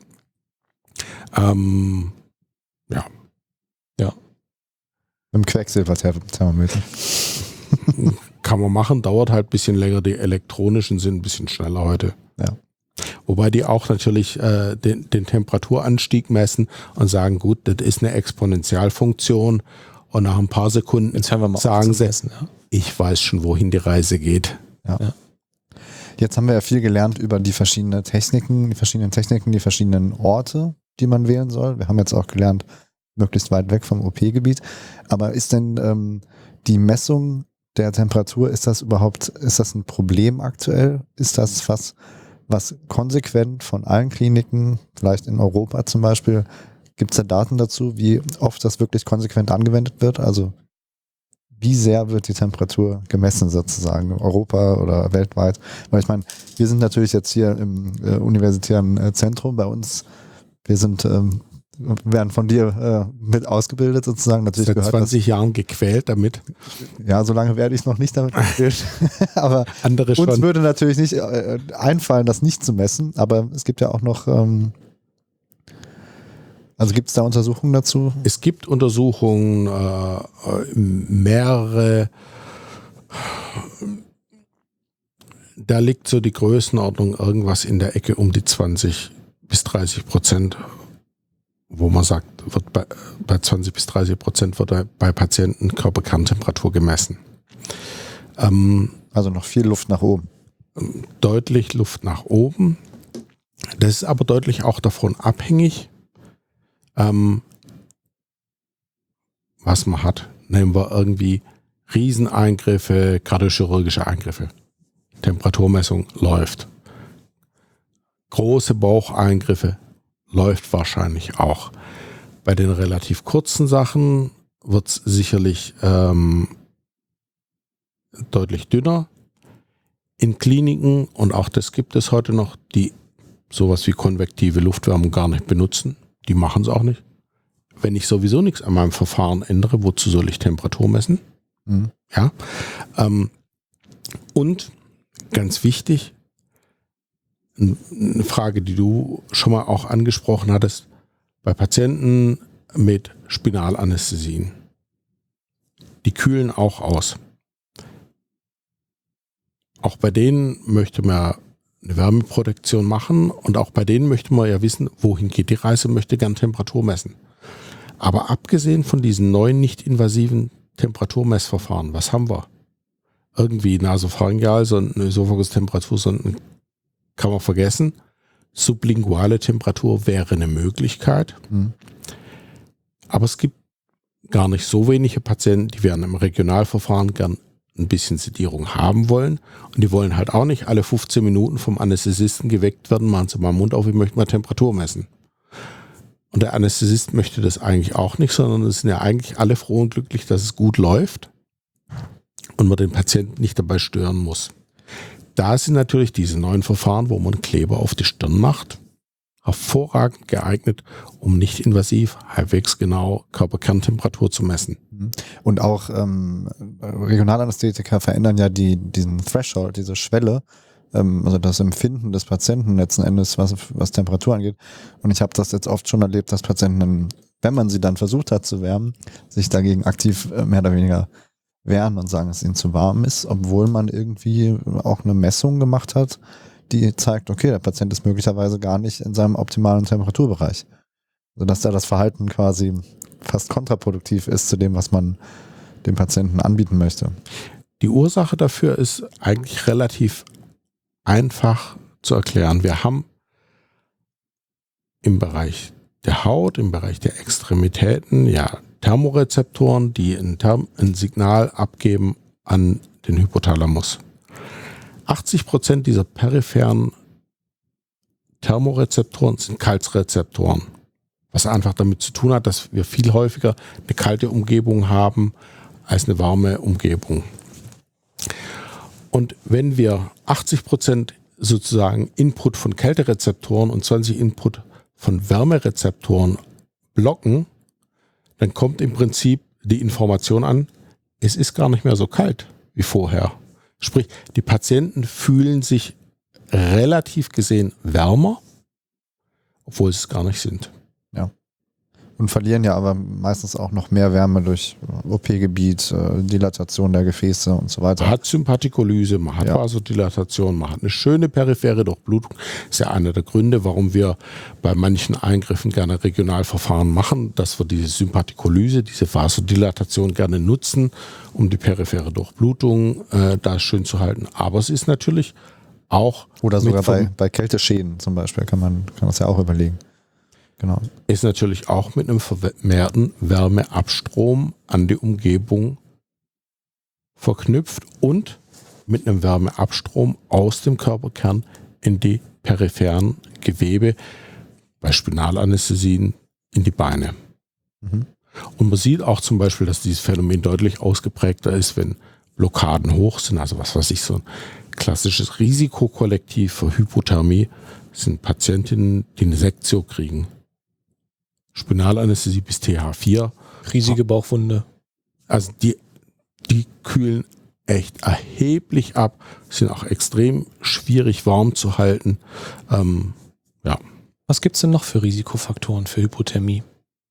Ähm, ja. Ja. Mit dem Quecksilberthermometer. Kann man machen, dauert halt ein bisschen länger. Die elektronischen sind ein bisschen schneller heute. Ja. Wobei die auch natürlich äh, den, den Temperaturanstieg messen und sagen, gut, das ist eine Exponentialfunktion und nach ein paar Sekunden Jetzt hören wir mal sagen sie, messen, ja. Ich weiß schon, wohin die Reise geht. Ja. Ja. Jetzt haben wir ja viel gelernt über die verschiedenen Techniken, die verschiedenen Techniken, die verschiedenen Orte, die man wählen soll. Wir haben jetzt auch gelernt, möglichst weit weg vom O P-Gebiet. Aber ist denn ähm, die Messung der Temperatur, ist das überhaupt, ist das ein Problem aktuell? Ist das was, was konsequent von allen Kliniken, vielleicht in Europa zum Beispiel, gibt es da Daten dazu, wie oft das wirklich konsequent angewendet wird? Also wie sehr wird die Temperatur gemessen sozusagen, in Europa oder weltweit? Weil ich meine, wir sind natürlich jetzt hier im äh, universitären äh, Zentrum bei uns, wir sind, ähm, werden von dir äh, mit ausgebildet sozusagen. Natürlich Seit gehört zwanzig Jahren gequält damit. das, ja, so lange werde ich noch nicht damit gequält. Aber Andere uns schon. würde natürlich nicht äh, einfallen, das nicht zu messen, aber es gibt ja auch noch, ähm, also gibt es da Untersuchungen dazu? Es gibt Untersuchungen, äh, mehrere, da liegt so die Größenordnung irgendwas in der Ecke um die zwanzig bis dreißig Prozent, wo man sagt, wird bei, bei zwanzig bis dreißig Prozent wird bei Patienten Körperkerntemperatur gemessen. Ähm, Also noch viel Luft nach oben. Deutlich Luft nach oben. Das ist aber deutlich auch davon abhängig, ähm, was man hat. Nehmen wir irgendwie Rieseneingriffe, kardiochirurgische Eingriffe. Temperaturmessung läuft. Große Baucheingriffe läuft wahrscheinlich auch. Bei den relativ kurzen Sachen wird es sicherlich ähm, deutlich dünner. In Kliniken, und auch das gibt es heute noch, die sowas wie konvektive Luftwärme gar nicht benutzen. Die machen es auch nicht. Wenn ich sowieso nichts an meinem Verfahren ändere, wozu soll ich Temperatur messen? Mhm. Ja. Ähm, und ganz wichtig, eine Frage, die du schon mal auch angesprochen hattest, bei Patienten mit Spinalanästhesien. Die kühlen auch aus. Auch bei denen möchte man eine Wärmeprotektion machen und auch bei denen möchte man ja wissen, wohin geht die Reise, möchte gern Temperatur messen. Aber abgesehen von diesen neuen nicht-invasiven Temperaturmessverfahren, was haben wir? Irgendwie nasopharyngeal, so eine Ösophagus-Temperatur, so kann man vergessen. Sublinguale Temperatur wäre eine Möglichkeit. Mhm. Aber es gibt gar nicht so wenige Patienten, die werden im Regionalverfahren gern ein bisschen Sedierung haben wollen. Und die wollen halt auch nicht alle fünfzehn Minuten vom Anästhesisten geweckt werden, machen sie mal den Mund auf, ich möchte mal Temperatur messen. Und der Anästhesist möchte das eigentlich auch nicht, sondern es sind ja eigentlich alle froh und glücklich, dass es gut läuft und man den Patienten nicht dabei stören muss. Da sind natürlich diese neuen Verfahren, wo man Kleber auf die Stirn macht, hervorragend geeignet, um nicht invasiv, halbwegs genau Körperkerntemperatur zu messen. Und auch ähm, Regionalanästhetika verändern ja die, diesen Threshold, diese Schwelle, ähm, also das Empfinden des Patienten letzten Endes, was, was Temperatur angeht. Und ich habe das jetzt oft schon erlebt, dass Patienten, wenn man sie dann versucht hat zu wärmen, sich dagegen aktiv äh, mehr oder weniger wehren und sagen, dass es ihnen zu warm ist, obwohl man irgendwie auch eine Messung gemacht hat, die zeigt, okay, der Patient ist möglicherweise gar nicht in seinem optimalen Temperaturbereich. Sodass da das Verhalten quasi fast kontraproduktiv ist zu dem, was man dem Patienten anbieten möchte. Die Ursache dafür ist eigentlich relativ einfach zu erklären. Wir haben im Bereich der Haut, im Bereich der Extremitäten, ja, Thermorezeptoren, die ein, Therm- ein Signal abgeben an den Hypothalamus. achtzig Prozent dieser peripheren Thermorezeptoren sind Kaltrezeptoren, was einfach damit zu tun hat, dass wir viel häufiger eine kalte Umgebung haben als eine warme Umgebung. Und wenn wir achtzig Prozent sozusagen Input von Kälterezeptoren und zwanzig Input von Wärmerezeptoren blocken, dann kommt im Prinzip die Information an, es ist gar nicht mehr so kalt wie vorher. Sprich, die Patienten fühlen sich relativ gesehen wärmer, obwohl sie es gar nicht sind. Ja. Und verlieren ja aber meistens auch noch mehr Wärme durch O P-Gebiet, Dilatation der Gefäße und so weiter. Man hat Sympathikolyse, man hat Ja. Vasodilatation, man hat eine schöne periphere Durchblutung. Das ist ja einer der Gründe, warum wir bei manchen Eingriffen gerne Regionalverfahren machen, dass wir diese Sympathikolyse, diese Vasodilatation gerne nutzen, um die periphere Durchblutung äh, da schön zu halten. Aber es ist natürlich auch Oder sogar mit vom- bei, bei Kälteschäden zum Beispiel kann man kann das ja auch überlegen. Genau. ist natürlich auch mit einem vermehrten Wärmeabstrom an die Umgebung verknüpft und mit einem Wärmeabstrom aus dem Körperkern in die peripheren Gewebe, bei Spinalanästhesien in die Beine. Mhm. Und man sieht auch zum Beispiel, dass dieses Phänomen deutlich ausgeprägter ist, wenn Blockaden hoch sind, also was weiß ich, so ein klassisches Risikokollektiv für Hypothermie sind Patientinnen, die eine Sektio kriegen. Spinalanästhesie bis T H vier. Riesige Bauchwunde. Also die, die kühlen echt erheblich ab, sind auch extrem schwierig warm zu halten. Ähm, ja. Was gibt es denn noch für Risikofaktoren für Hypothermie?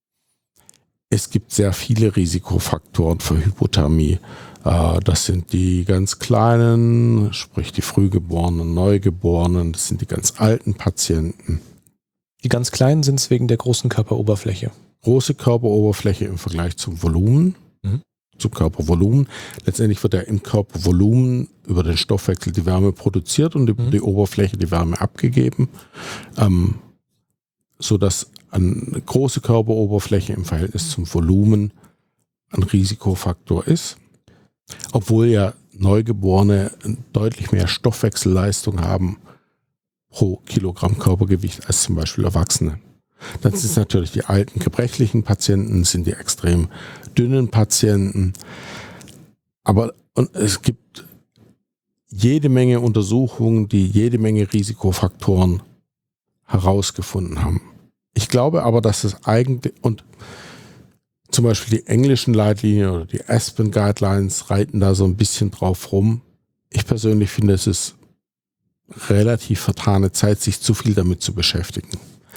Es gibt sehr viele Risikofaktoren für Hypothermie. Äh, das sind die ganz Kleinen, sprich die Frühgeborenen, Neugeborenen, das sind die ganz alten Patienten. Die ganz kleinen sind es wegen der großen Körperoberfläche. Große Körperoberfläche im Vergleich zum Volumen, Mhm. zum Körpervolumen. Letztendlich wird ja im Körpervolumen über den Stoffwechsel die Wärme produziert und über Mhm. die Oberfläche die Wärme abgegeben, ähm, sodass eine große Körperoberfläche im Verhältnis zum Volumen ein Risikofaktor ist. Obwohl ja Neugeborene deutlich mehr Stoffwechselleistung haben pro Kilogramm Körpergewicht als zum Beispiel Erwachsene. Dann sind es natürlich die alten, gebrechlichen Patienten, sind die extrem dünnen Patienten. Aber und es gibt jede Menge Untersuchungen, die jede Menge Risikofaktoren herausgefunden haben. Ich glaube aber, dass es eigentlich, und zum Beispiel die englischen Leitlinien oder die Aspen Guidelines reiten da so ein bisschen drauf rum. Ich persönlich finde, es ist relativ vertane Zeit, sich zu viel damit zu beschäftigen.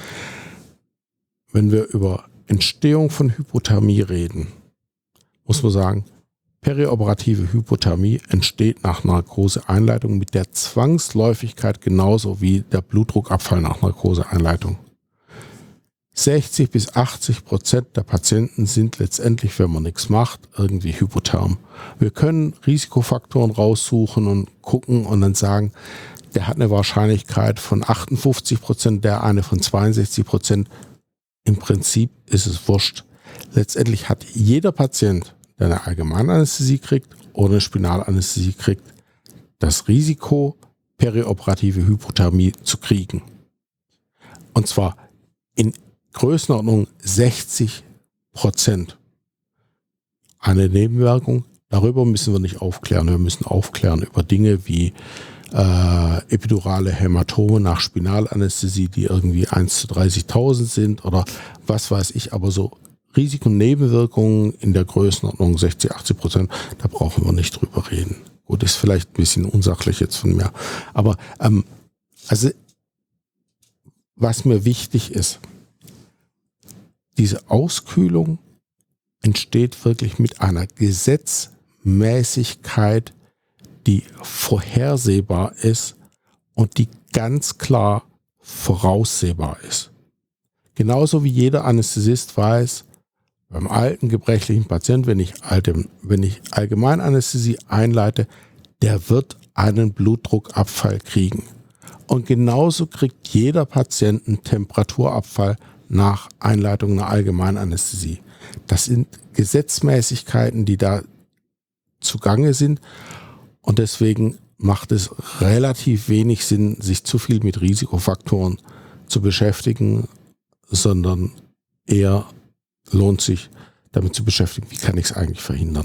Wenn wir über Entstehung von Hypothermie reden, muss man sagen, perioperative Hypothermie entsteht nach Narkoseeinleitung mit der Zwangsläufigkeit genauso wie der Blutdruckabfall nach Narkoseeinleitung. sechzig bis achtzig Prozent der Patienten sind letztendlich, wenn man nichts macht, irgendwie hypotherm. Wir können Risikofaktoren raussuchen und gucken und dann sagen, der hat eine Wahrscheinlichkeit von achtundfünfzig Prozent, der eine von zweiundsechzig Prozent. Im Prinzip ist es wurscht. Letztendlich hat jeder Patient, der eine Allgemeinanästhesie kriegt oder eine Spinalanästhesie kriegt, das Risiko, perioperative Hypothermie zu kriegen. Und zwar in Größenordnung sechzig Prozent. Eine Nebenwirkung, darüber müssen wir nicht aufklären. Wir müssen aufklären über Dinge wie äh, epidurale Hämatome nach Spinalanästhesie, die irgendwie eins zu dreißigtausend sind oder was weiß ich, aber so Risiken und Nebenwirkungen in der Größenordnung sechzig, achtzig Prozent, da brauchen wir nicht drüber reden. Gut, ist vielleicht ein bisschen unsachlich jetzt von mir. Aber ähm, also was mir wichtig ist, diese Auskühlung entsteht wirklich mit einer Mäßigkeit, die vorhersehbar ist und die ganz klar voraussehbar ist. Genauso wie jeder Anästhesist weiß, beim alten gebrechlichen Patienten, wenn ich, alte, wenn ich Allgemeinanästhesie einleite, der wird einen Blutdruckabfall kriegen. Und genauso kriegt jeder Patient einen Temperaturabfall nach Einleitung einer Allgemeinanästhesie. Das sind Gesetzmäßigkeiten, die da zugange sind. Und deswegen macht es relativ wenig Sinn, sich zu viel mit Risikofaktoren zu beschäftigen, sondern eher lohnt sich, damit zu beschäftigen, wie kann ich es eigentlich verhindern.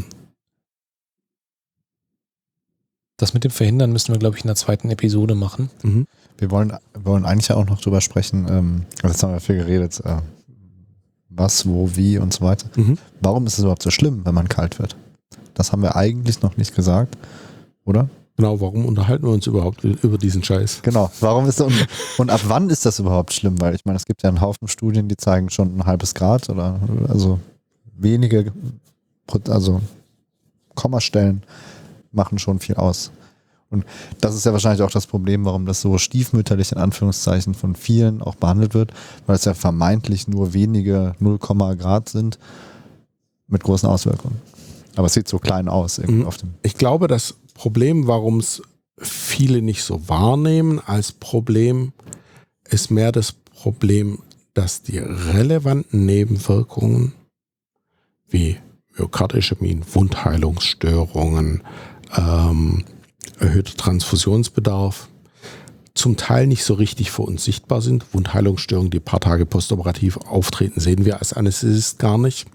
Das mit dem Verhindern müssen wir, glaube ich, in der zweiten Episode machen. Mhm. Wir wollen, wollen eigentlich auch noch drüber sprechen, ähm, jetzt haben wir viel geredet, äh, was, wo, wie und so weiter. Mhm. Warum ist es überhaupt so schlimm, wenn man kalt wird? Das haben wir eigentlich noch nicht gesagt, oder? Genau, warum unterhalten wir uns überhaupt über diesen Scheiß? Genau, warum ist das, und, und ab wann ist das überhaupt schlimm? Weil ich meine, es gibt ja einen Haufen Studien, die zeigen schon ein halbes Grad oder also wenige, also Kommastellen machen schon viel aus. Und das ist ja wahrscheinlich auch das Problem, warum das so stiefmütterlich in Anführungszeichen von vielen auch behandelt wird, weil es ja vermeintlich nur wenige null Komma Grad sind mit großen Auswirkungen. Aber es sieht so klein aus irgendwie Mhm. auf dem. Ich glaube, das Problem, warum es viele nicht so wahrnehmen als Problem, ist mehr das Problem, dass die relevanten Nebenwirkungen wie Myokardischämien, Wundheilungsstörungen, ähm, erhöhter Transfusionsbedarf zum Teil nicht so richtig für uns sichtbar sind. Wundheilungsstörungen, die ein paar Tage postoperativ auftreten, sehen wir als Anästhesist gar nicht.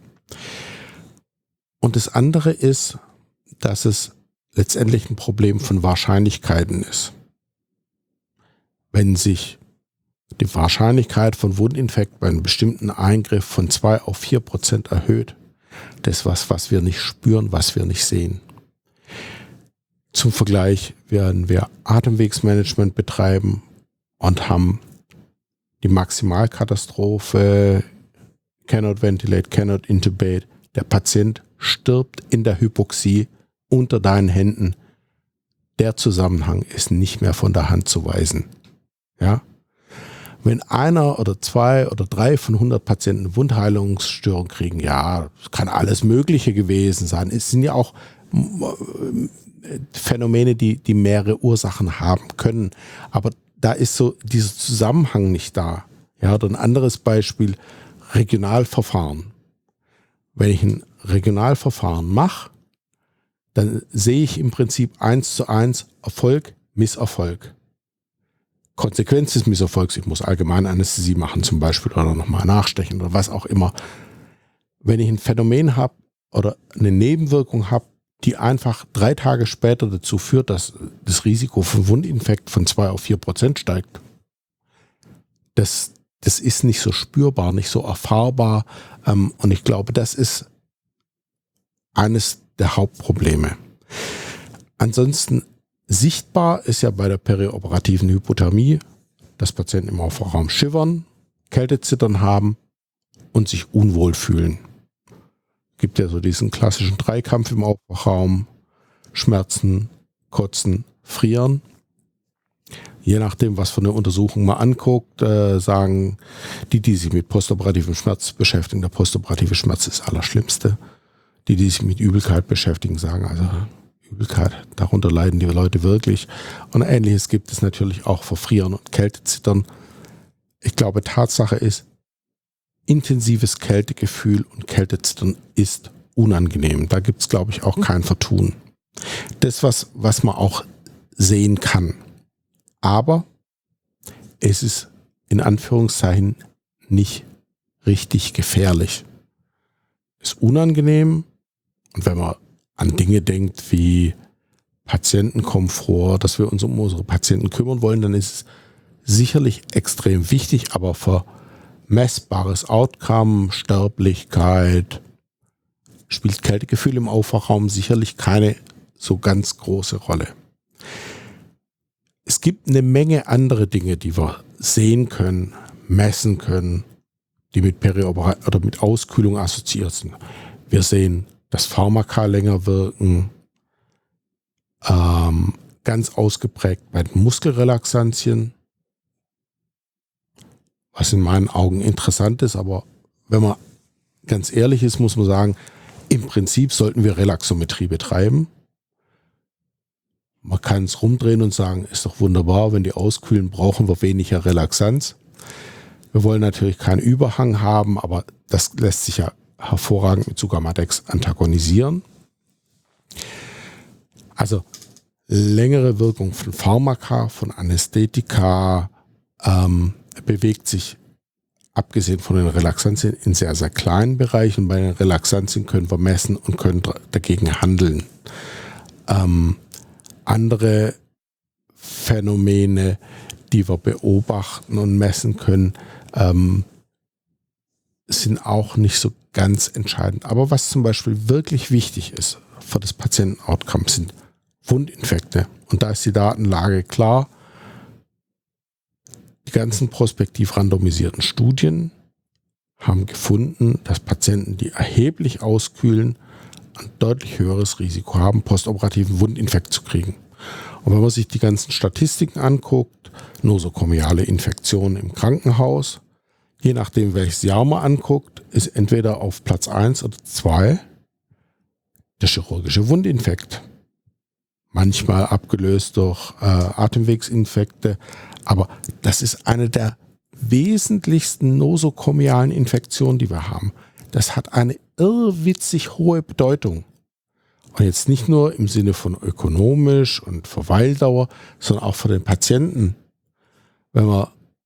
Und das andere ist, dass es letztendlich ein Problem von Wahrscheinlichkeiten ist. Wenn sich die Wahrscheinlichkeit von Wundinfekt bei einem bestimmten Eingriff von zwei auf vier Prozent erhöht, das ist was, was wir nicht spüren, was wir nicht sehen. Zum Vergleich werden wir Atemwegsmanagement betreiben und haben die Maximalkatastrophe, cannot ventilate, cannot intubate, der Patient stirbt in der Hypoxie unter deinen Händen. Der Zusammenhang ist nicht mehr von der Hand zu weisen. Ja? Wenn einer oder zwei oder drei von hundert Patienten eine Wundheilungsstörung kriegen, ja, es kann alles Mögliche gewesen sein. Es sind ja auch Phänomene, die, die mehrere Ursachen haben können. Aber da ist so dieser Zusammenhang nicht da. Ja, oder ein anderes Beispiel, Regionalverfahren. Wenn ich ein Regionalverfahren mache, dann sehe ich im Prinzip eins zu eins Erfolg, Misserfolg. Konsequenz des Misserfolgs, ich muss Allgemeinanästhesie machen zum Beispiel oder nochmal nachstechen oder was auch immer. Wenn ich ein Phänomen habe oder eine Nebenwirkung habe, die einfach drei Tage später dazu führt, dass das Risiko von Wundinfekt von zwei auf vier Prozent steigt, das, das ist nicht so spürbar, nicht so erfahrbar. Ähm, und ich glaube, das ist eines der Hauptprobleme. Ansonsten sichtbar ist ja bei der perioperativen Hypothermie, dass Patienten im Aufwachraum schimmern, Kältezittern haben und sich unwohl fühlen. Gibt ja so diesen klassischen Dreikampf im Aufwachraum, Schmerzen, Kotzen, Frieren. Je nachdem, was für eine Untersuchung man anguckt, äh, sagen die, die sich mit postoperativem Schmerz beschäftigen, der postoperative Schmerz ist das Allerschlimmste. Die, die sich mit Übelkeit beschäftigen, sagen also Übelkeit, darunter leiden die Leute wirklich. Und Ähnliches gibt es natürlich auch für Frieren und Kältezittern. Ich glaube, Tatsache ist, intensives Kältegefühl und Kältezittern ist unangenehm. Da gibt es, glaube ich, auch kein Vertun. Das, was, was man auch sehen kann. Aber es ist in Anführungszeichen nicht richtig gefährlich. Ist unangenehm. Und wenn man an Dinge denkt wie Patientenkomfort, dass wir uns um unsere Patienten kümmern wollen, dann ist es sicherlich extrem wichtig, aber für messbares Outcome, Sterblichkeit, spielt Kältegefühl im Aufwachraum sicherlich keine so ganz große Rolle. Es gibt eine Menge andere Dinge, die wir sehen können, messen können, die mit Perioperat oder mit Auskühlung assoziiert sind. Wir sehen dass Pharmaka länger wirken, ähm, ganz ausgeprägt bei den Muskelrelaxantien, was in meinen Augen interessant ist, aber wenn man ganz ehrlich ist, muss man sagen, im Prinzip sollten wir Relaxometrie betreiben. Man kann es rumdrehen und sagen, ist doch wunderbar, wenn die auskühlen, brauchen wir weniger Relaxanz. Wir wollen natürlich keinen Überhang haben, aber das lässt sich ja hervorragend mit Sugammadex antagonisieren. Also längere Wirkung von Pharmaka, von Anästhetika, ähm, bewegt sich abgesehen von den Relaxantien in sehr, sehr kleinen Bereichen. Bei den Relaxantien können wir messen und können dagegen handeln. Ähm, andere Phänomene, die wir beobachten und messen können, ähm, sind auch nicht so ganz entscheidend. Aber was zum Beispiel wirklich wichtig ist für das Patienten-Outcome, sind Wundinfekte. Und da ist die Datenlage klar. Die ganzen prospektiv randomisierten Studien haben gefunden, dass Patienten, die erheblich auskühlen, ein deutlich höheres Risiko haben, postoperativen Wundinfekt zu kriegen. Und wenn man sich die ganzen Statistiken anguckt, nosokomiale Infektionen im Krankenhaus, je nachdem welches Jahr man anguckt, ist entweder auf Platz eins oder zwei der chirurgische Wundinfekt. Manchmal abgelöst durch äh, Atemwegsinfekte, aber das ist eine der wesentlichsten nosokomialen Infektionen, die wir haben. Das hat eine irrwitzig hohe Bedeutung. Und jetzt nicht nur im Sinne von ökonomisch und Verweildauer, sondern auch für den Patienten. Wenn man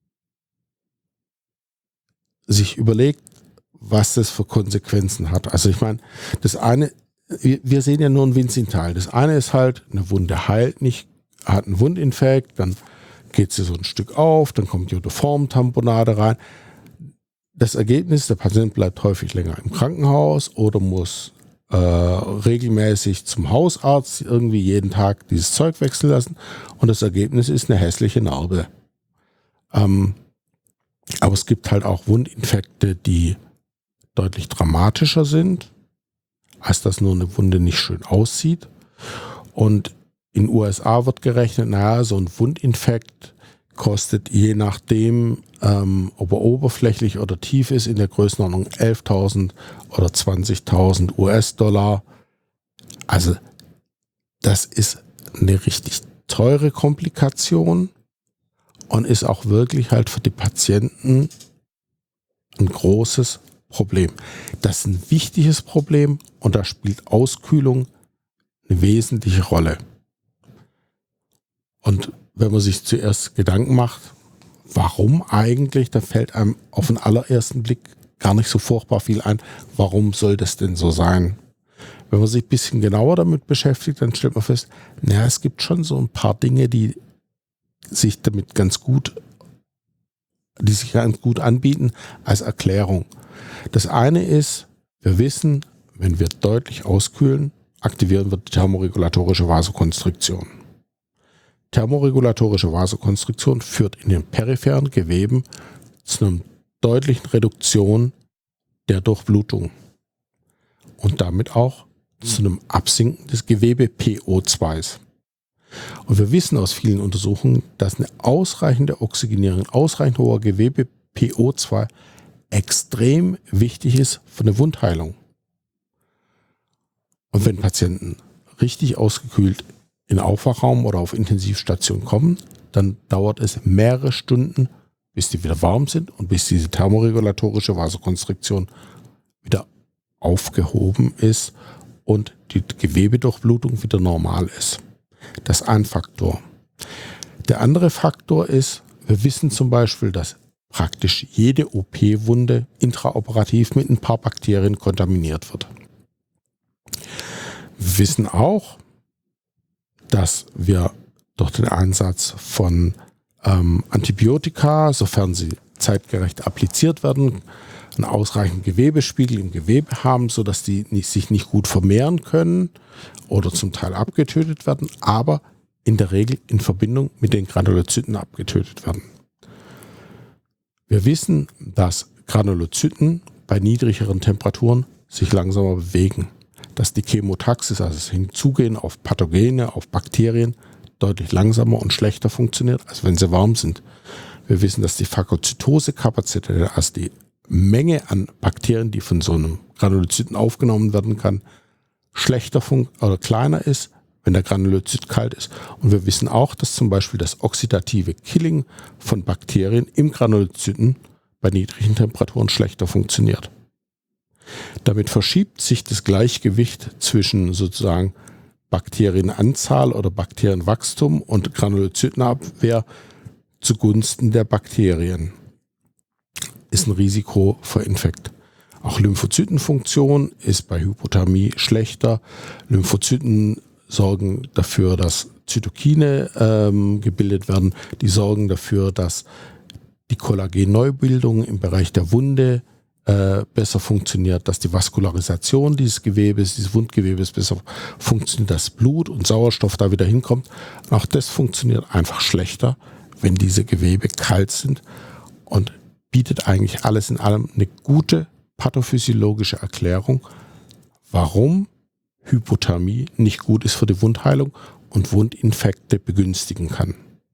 sich überlegt, was das für Konsequenzen hat. Also ich meine, das eine, wir sehen ja nur ein winzigen. Das eine ist halt, eine Wunde heilt nicht, hat einen Wundinfekt, dann geht sie so ein Stück auf, dann kommt Iodoform-Tamponade rein. Das Ergebnis, der Patient bleibt häufig länger im Krankenhaus oder muss äh, regelmäßig zum Hausarzt irgendwie jeden Tag dieses Zeug wechseln lassen und das Ergebnis ist eine hässliche Narbe. Ähm, aber es gibt halt auch Wundinfekte, die deutlich dramatischer sind, als dass nur eine Wunde nicht schön aussieht. Und in den U S A wird gerechnet, naja, so ein Wundinfekt kostet je nachdem, ähm, ob er oberflächlich oder tief ist, in der Größenordnung elftausend oder zwanzigtausend U S-Dollar. Also das ist eine richtig teure Komplikation und ist auch wirklich halt für die Patienten ein großes Problem. Das ist ein wichtiges Problem und da spielt Auskühlung eine wesentliche Rolle. Und wenn man sich zuerst Gedanken macht, warum eigentlich, da fällt einem auf den allerersten Blick gar nicht so furchtbar viel ein, warum soll das denn so sein? Wenn man sich ein bisschen genauer damit beschäftigt, dann stellt man fest, naja, es gibt schon so ein paar Dinge, die sich damit ganz gut, die sich ganz gut anbieten als Erklärung. Das eine ist, wir wissen, wenn wir deutlich auskühlen, aktivieren wir die thermoregulatorische Vasokonstriktion. Thermoregulatorische Vasokonstriktion führt in den peripheren Geweben zu einer deutlichen Reduktion der Durchblutung und damit auch zu einem Absinken des Gewebe P O zwei. Und wir wissen aus vielen Untersuchungen, dass eine ausreichende Oxygenierung, ausreichend hoher Gewebe P O zwei extrem wichtig ist für eine Wundheilung. Und wenn Patienten richtig ausgekühlt in Aufwachraum oder auf Intensivstation kommen, dann dauert es mehrere Stunden, bis die wieder warm sind und bis diese thermoregulatorische Vasokonstriktion wieder aufgehoben ist und die Gewebedurchblutung wieder normal ist. Das ist ein Faktor. Der andere Faktor ist, wir wissen zum Beispiel, dass praktisch jede O P-Wunde intraoperativ mit ein paar Bakterien kontaminiert wird. Wir wissen auch, dass wir durch den Einsatz von ähm, Antibiotika, sofern sie zeitgerecht appliziert werden, einen ausreichenden Gewebespiegel im Gewebe haben, sodass die nicht, sich nicht gut vermehren können oder zum Teil abgetötet werden, aber in der Regel in Verbindung mit den Granulozyten abgetötet werden. Wir wissen, dass Granulozyten bei niedrigeren Temperaturen sich langsamer bewegen. dass die Chemotaxis, also das Hinzugehen auf Pathogene, auf Bakterien, deutlich langsamer und schlechter funktioniert, als wenn sie warm sind. Wir wissen, dass die Phagozytosekapazität, also die Menge an Bakterien, die von so einem Granulozyten aufgenommen werden kann, schlechter fun- oder kleiner ist, wenn der Granulozyt kalt ist. Und wir wissen auch, dass zum Beispiel das oxidative Killing von Bakterien im Granulozyten bei niedrigen Temperaturen schlechter funktioniert. Damit verschiebt sich das Gleichgewicht zwischen sozusagen Bakterienanzahl oder Bakterienwachstum und Granulozytenabwehr zugunsten der Bakterien. Ist ein Risiko für Infekt. Auch Lymphozytenfunktion ist bei Hypothermie schlechter. Lymphozyten sorgen dafür, dass Zytokine ähm, gebildet werden. Die sorgen dafür, dass die Kollagenneubildung im Bereich der Wunde äh, besser funktioniert, dass die Vaskularisation dieses Gewebes, dieses Wundgewebes besser funktioniert, dass Blut und Sauerstoff da wieder hinkommt. Auch das funktioniert einfach schlechter, wenn diese Gewebe kalt sind, und bietet eigentlich alles in allem eine gute pathophysiologische Erklärung, warum Hypothermie nicht gut ist für die Wundheilung und Wundinfekte begünstigen kann.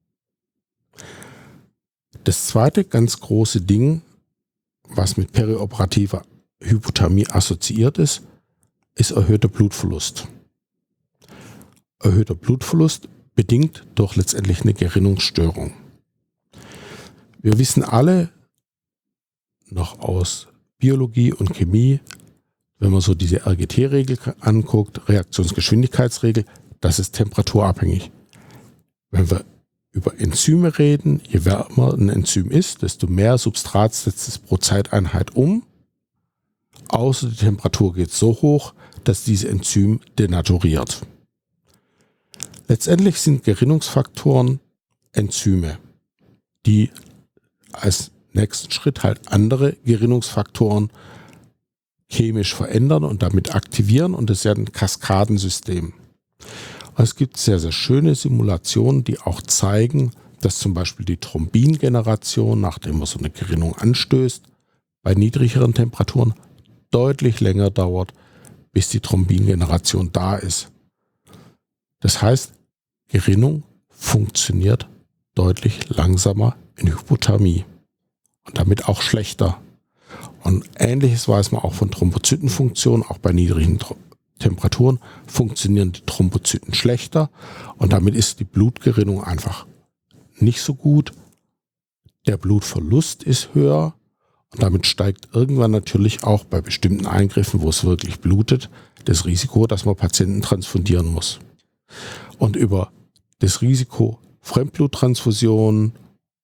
Das zweite ganz große Ding, was mit perioperativer Hypothermie assoziiert ist, ist erhöhter Blutverlust. Erhöhter Blutverlust bedingt durch letztendlich eine Gerinnungsstörung. Wir wissen alle noch aus Biologie und Chemie, wenn man so diese R G T-Regel anguckt, Reaktionsgeschwindigkeitsregel, das ist temperaturabhängig. Wenn wir über Enzyme reden, je wärmer ein Enzym ist, desto mehr Substrat setzt es pro Zeiteinheit um, außer die Temperatur geht so hoch, dass dieses Enzym denaturiert. Letztendlich sind Gerinnungsfaktoren Enzyme, die als nächsten Schritt halt andere Gerinnungsfaktoren chemisch verändern und damit aktivieren, und das ist ja ein Kaskadensystem. Es gibt sehr, sehr schöne Simulationen, die auch zeigen, dass zum Beispiel die Thrombingeneration, nachdem man so eine Gerinnung anstößt, bei niedrigeren Temperaturen deutlich länger dauert, bis die Thrombingeneration da ist. Das heißt, Gerinnung funktioniert deutlich langsamer in Hypothermie und damit auch schlechter. Und Ähnliches weiß man auch von Thrombozytenfunktionen, auch bei niedrigen Temperaturen funktionieren die Thrombozyten schlechter und damit ist die Blutgerinnung einfach nicht so gut. Der Blutverlust ist höher und damit steigt irgendwann natürlich auch bei bestimmten Eingriffen, wo es wirklich blutet, das Risiko, dass man Patienten transfundieren muss. Und über das Risiko Fremdbluttransfusion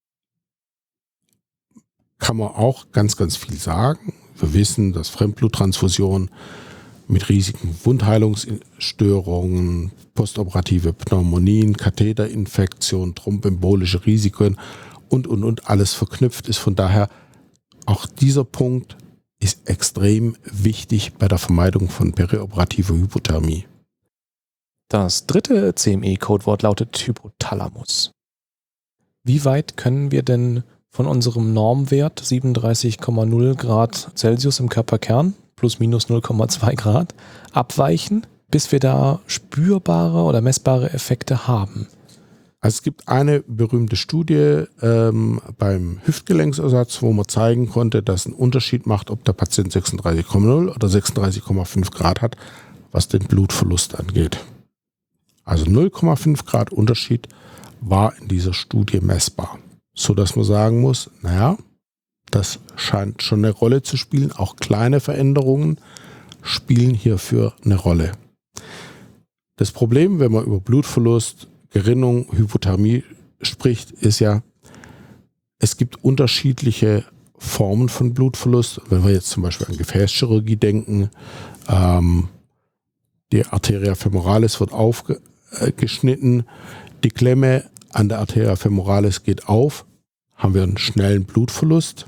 kann man auch ganz, ganz viel sagen. Wir wissen, dass Fremdbluttransfusion mit riesigen Wundheilungsstörungen, postoperative Pneumonien, Katheterinfektionen, thromboembolische Risiken und, und, und alles verknüpft ist. Von daher, auch dieser Punkt ist extrem wichtig bei der Vermeidung von perioperativer Hypothermie. Das dritte C M E-Codewort lautet Hypothalamus. Wie weit können wir denn von unserem Normwert siebenunddreißig Komma null Grad Celsius im Körperkern plus minus null Komma zwei Grad abweichen, bis wir da spürbare oder messbare Effekte haben? Also es gibt eine berühmte Studie ähm, beim Hüftgelenksersatz, wo man zeigen konnte, dass ein Unterschied macht, ob der Patient sechsunddreißig Komma null oder sechsunddreißig Komma fünf Grad hat, was den Blutverlust angeht. Also null Komma fünf Grad Unterschied war in dieser Studie messbar, so dass man sagen muss, naja, das scheint schon eine Rolle zu spielen. Auch kleine Veränderungen spielen hierfür eine Rolle. Das Problem, wenn man über Blutverlust, Gerinnung, Hypothermie spricht, ist ja, es gibt unterschiedliche Formen von Blutverlust. Wenn wir jetzt zum Beispiel an Gefäßchirurgie denken, ähm, die Arteria femoralis wird aufgeschnitten, die Klemme an der Arteria femoralis geht auf, haben wir einen schnellen Blutverlust.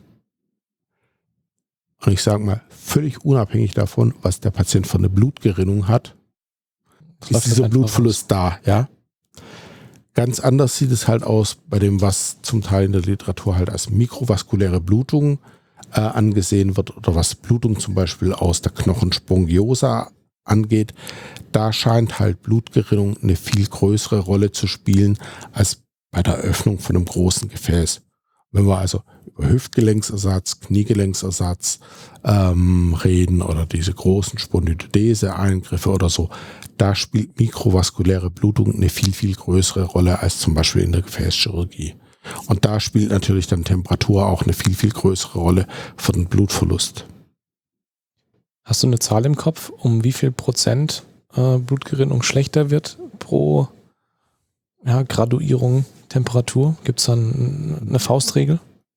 Und ich sage mal, völlig unabhängig davon, was der Patient für eine Blutgerinnung hat, ist dieser Blutverlust da, ja. Ganz anders sieht es halt aus bei dem, was zum Teil in der Literatur halt als mikrovaskuläre Blutung äh, angesehen wird oder was Blutung zum Beispiel aus der Knochenspongiose angeht, da scheint halt Blutgerinnung eine viel größere Rolle zu spielen als bei der Öffnung von einem großen Gefäß. Wenn wir also über Hüftgelenksersatz, Kniegelenksersatz ähm, reden oder diese großen Spondylodese-Eingriffe oder so, da spielt mikrovaskuläre Blutung eine viel, viel größere Rolle als zum Beispiel in der Gefäßchirurgie. Und da spielt natürlich dann Temperatur auch eine viel, viel größere Rolle für den Blutverlust. Hast du eine Zahl im Kopf, um wie viel Prozent äh, Blutgerinnung schlechter wird pro ja, Graduierung Temperatur? Gibt es da ein, eine Faustregel?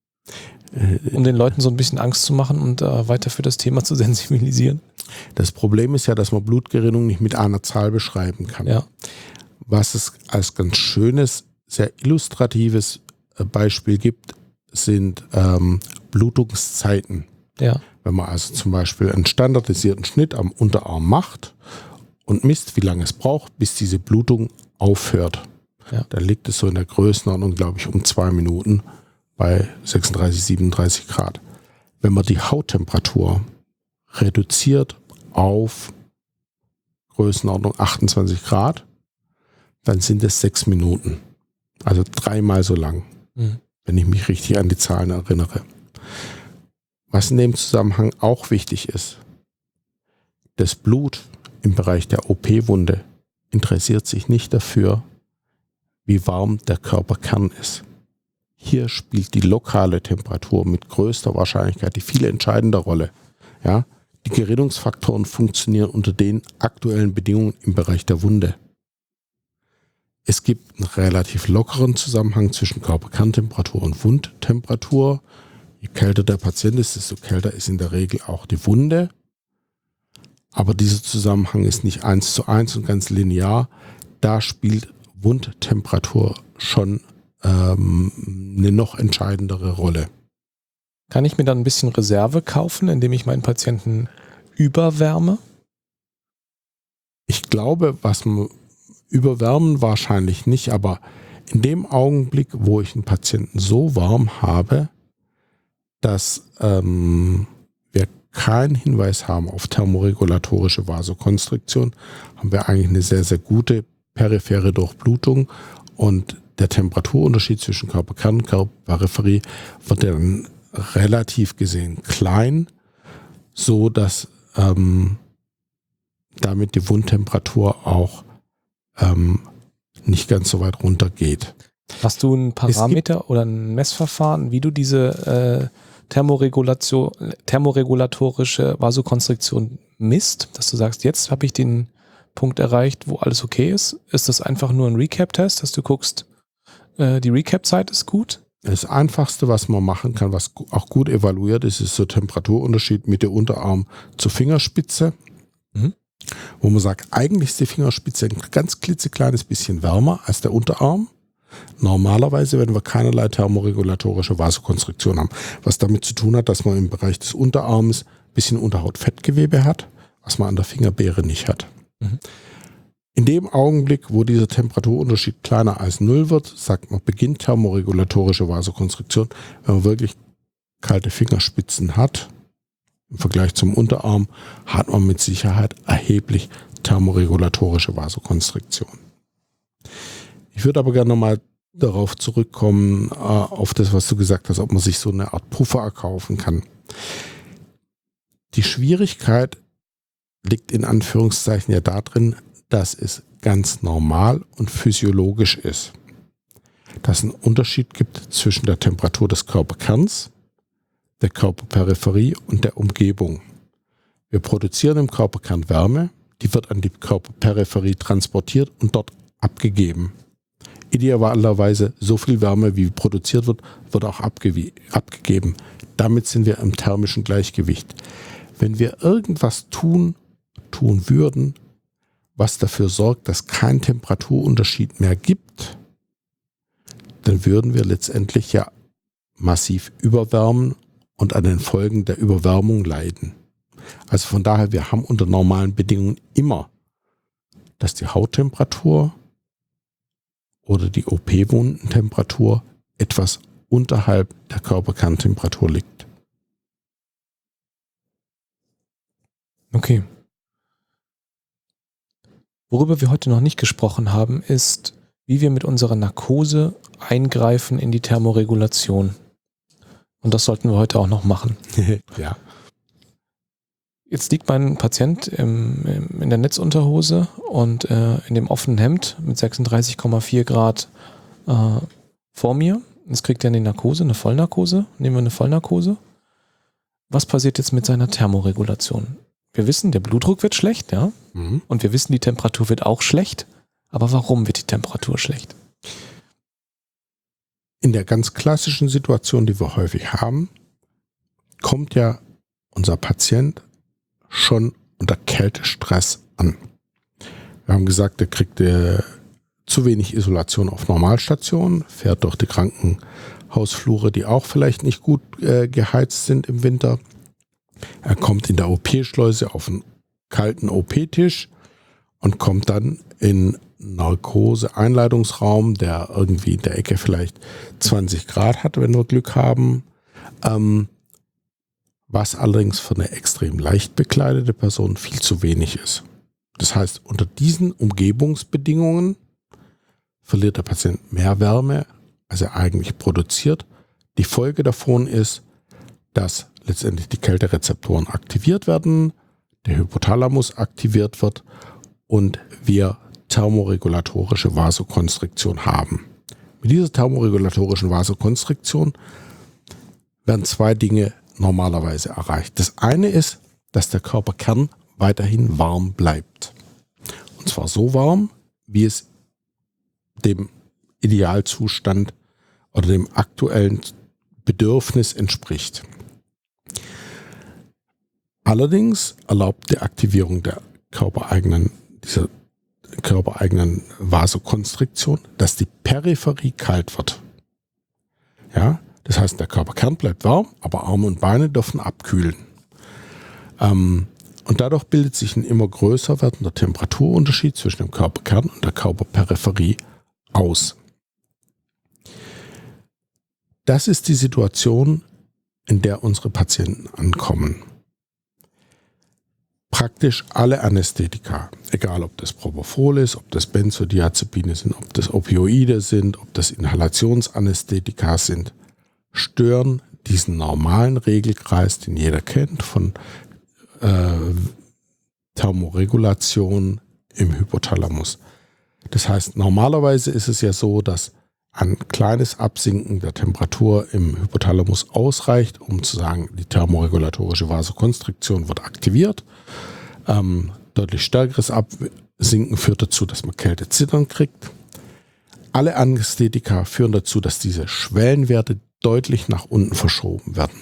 Um den Leuten so ein bisschen Angst zu machen und äh, weiter für das Thema zu sensibilisieren? Das Problem ist ja, dass man Blutgerinnung nicht mit einer Zahl beschreiben kann. Ja. Was es als ganz schönes, sehr illustratives Beispiel gibt, sind ähm, Blutungszeiten. Ja. Wenn man also zum Beispiel einen standardisierten Schnitt am Unterarm macht und misst, wie lange es braucht, bis diese Blutung aufhört. Ja. Dann liegt es so in der Größenordnung, glaube ich, um zwei Minuten bei sechsunddreißig, siebenunddreißig Grad. Wenn man die Hauttemperatur reduziert auf Größenordnung achtundzwanzig Grad, dann sind es sechs Minuten. Also dreimal so lang, mhm. wenn ich mich richtig an die Zahlen erinnere. Was in dem Zusammenhang auch wichtig ist, das Blut im Bereich der O P-Wunde interessiert sich nicht dafür, wie warm der Körperkern ist. Hier spielt die lokale Temperatur mit größter Wahrscheinlichkeit die viel entscheidende Rolle. Ja? Die Gerinnungsfaktoren funktionieren unter den aktuellen Bedingungen im Bereich der Wunde. Es gibt einen relativ lockeren Zusammenhang zwischen Körperkerntemperatur und Wundtemperatur. Je kälter der Patient ist, desto kälter ist in der Regel auch die Wunde. Aber dieser Zusammenhang ist nicht eins zu eins und ganz linear. Da spielt Wundtemperatur schon ähm, eine noch entscheidendere Rolle. Kann ich mir dann ein bisschen Reserve kaufen, indem ich meinen Patienten überwärme? Ich glaube, was man überwärmen wahrscheinlich nicht, aber in dem Augenblick, wo ich einen Patienten so warm habe, dass ähm, wir keinen Hinweis haben auf thermoregulatorische Vasokonstriktion, haben wir eigentlich eine sehr, sehr gute periphere Durchblutung und der Temperaturunterschied zwischen Körperkern und Körperperipherie wird dann relativ gesehen klein, so dass ähm, damit die Wundtemperatur auch ähm, nicht ganz so weit runter geht. Hast du einen Parameter oder ein Messverfahren, wie du diese äh, Thermoregulation, thermoregulatorische Vasokonstriktion misst, dass du sagst, jetzt habe ich den Punkt erreicht, wo alles okay ist? Ist das einfach nur ein Recap-Test, dass du guckst, äh, die Recap-Zeit ist gut? Das Einfachste, was man machen kann, was auch gut evaluiert ist, ist so Temperaturunterschied mit der Unterarm zur Fingerspitze. Mhm. Wo man sagt, eigentlich ist die Fingerspitze ein ganz klitzekleines bisschen wärmer als der Unterarm. Normalerweise, wenn wir keinerlei thermoregulatorische Vasokonstriktion haben, was damit zu tun hat, dass man im Bereich des Unterarms ein bisschen Unterhautfettgewebe hat, was man an der Fingerbeere nicht hat. Mhm. In dem Augenblick, wo dieser Temperaturunterschied kleiner als null wird, sagt man, beginnt thermoregulatorische Vasokonstriktion. Wenn man wirklich kalte Fingerspitzen hat, im Vergleich zum Unterarm, hat man mit Sicherheit erheblich thermoregulatorische Vasokonstriktion. Ich würde aber gerne nochmal darauf zurückkommen, äh, auf das, was du gesagt hast, ob man sich so eine Art Puffer erkaufen kann. Die Schwierigkeit liegt in Anführungszeichen ja darin, dass es ganz normal und physiologisch ist. Dass es einen Unterschied gibt zwischen der Temperatur des Körperkerns, der Körperperipherie und der Umgebung. Wir produzieren im Körperkern Wärme, die wird an die Körperperipherie transportiert und dort abgegeben. Idealerweise so viel Wärme, wie produziert wird, wird auch abge- abgegeben. Damit sind wir im thermischen Gleichgewicht. Wenn wir irgendwas tun, tun würden, was dafür sorgt, dass kein Temperaturunterschied mehr gibt, dann würden wir letztendlich ja massiv überwärmen und an den Folgen der Überwärmung leiden. Also von daher, wir haben unter normalen Bedingungen immer, dass die Hauttemperatur oder die O P-Wundentemperatur etwas unterhalb der Körperkerntemperatur liegt. Okay. Worüber wir heute noch nicht gesprochen haben, ist, wie wir mit unserer Narkose eingreifen in die Thermoregulation. Und das sollten wir heute auch noch machen. Ja. Jetzt liegt mein Patient im, im, in der Netzunterhose und äh, in dem offenen Hemd mit sechsunddreißig Komma vier Grad äh, vor mir. Jetzt kriegt er eine Narkose, eine Vollnarkose. Nehmen wir eine Vollnarkose. Was passiert jetzt mit seiner Thermoregulation? Wir wissen, der Blutdruck wird schlecht, ja. Mhm. Und wir wissen, die Temperatur wird auch schlecht. Aber warum wird die Temperatur schlecht? In der ganz klassischen Situation, die wir häufig haben, kommt ja unser Patient schon unter Kältestress an. Wir haben gesagt, er kriegt äh, zu wenig Isolation auf Normalstation, fährt durch die Krankenhausflure, die auch vielleicht nicht gut äh, geheizt sind im Winter. Er kommt in der O P-Schleuse auf einen kalten O P-Tisch und kommt dann in Narkose-Einleitungsraum, der irgendwie in der Ecke vielleicht zwanzig Grad hat, wenn wir Glück haben. Ähm, was allerdings für eine extrem leicht bekleidete Person viel zu wenig ist. Das heißt, unter diesen Umgebungsbedingungen verliert der Patient mehr Wärme, als er eigentlich produziert. Die Folge davon ist, dass letztendlich die Kälterezeptoren aktiviert werden, der Hypothalamus aktiviert wird und wir thermoregulatorische Vasokonstriktion haben. Mit dieser thermoregulatorischen Vasokonstriktion werden zwei Dinge normalerweise erreicht. Das eine ist, dass der Körperkern weiterhin warm bleibt. Und zwar so warm, wie es dem Idealzustand oder dem aktuellen Bedürfnis entspricht. Allerdings erlaubt die Aktivierung der körpereigenen, dieser körpereigenen Vasokonstriktion, dass die Peripherie kalt wird. Ja, das heißt, der Körperkern bleibt warm, aber Arme und Beine dürfen abkühlen. Ähm, und dadurch bildet sich ein immer größer werdender Temperaturunterschied zwischen dem Körperkern und der Körperperipherie aus. Das ist die Situation, in der unsere Patienten ankommen. Praktisch alle Anästhetika, egal ob das Propofol ist, ob das Benzodiazepine sind, ob das Opioide sind, ob das Inhalationsanästhetika sind, stören diesen normalen Regelkreis, den jeder kennt, von äh, Thermoregulation im Hypothalamus. Das heißt, normalerweise ist es ja so, dass ein kleines Absinken der Temperatur im Hypothalamus ausreicht, um zu sagen, die thermoregulatorische Vasokonstriktion wird aktiviert. Ähm, deutlich stärkeres Absinken führt dazu, dass man Kältezittern kriegt. Alle Anästhetika führen dazu, dass diese Schwellenwerte deutlich nach unten verschoben werden.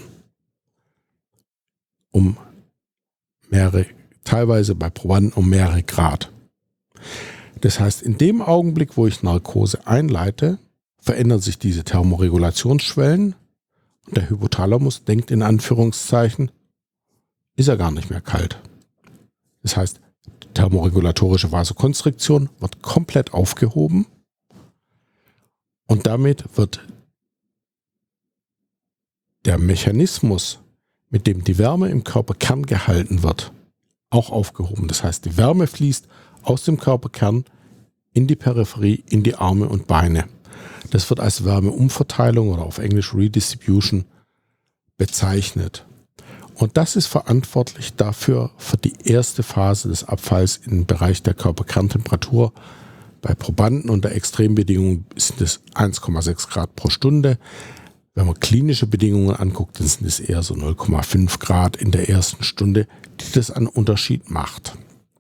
Um mehrere, teilweise bei Probanden um mehrere Grad. Das heißt, in dem Augenblick, wo ich Narkose einleite, verändern sich diese Thermoregulationsschwellen und der Hypothalamus denkt in Anführungszeichen, ist er gar nicht mehr kalt. Das heißt, die thermoregulatorische Vasokonstriktion wird komplett aufgehoben und damit wird der Mechanismus, mit dem die Wärme im Körperkern gehalten wird, auch aufgehoben. Das heißt, die Wärme fließt aus dem Körperkern in die Peripherie, in die Arme und Beine. Das wird als Wärmeumverteilung oder auf Englisch Redistribution bezeichnet. Und das ist verantwortlich dafür für die erste Phase des Abfalls im Bereich der Körperkerntemperatur. Bei Probanden unter Extrembedingungen sind es eins Komma sechs Grad pro Stunde. Wenn man klinische Bedingungen anguckt, dann sind es eher so null Komma fünf Grad in der ersten Stunde, die das einen Unterschied macht.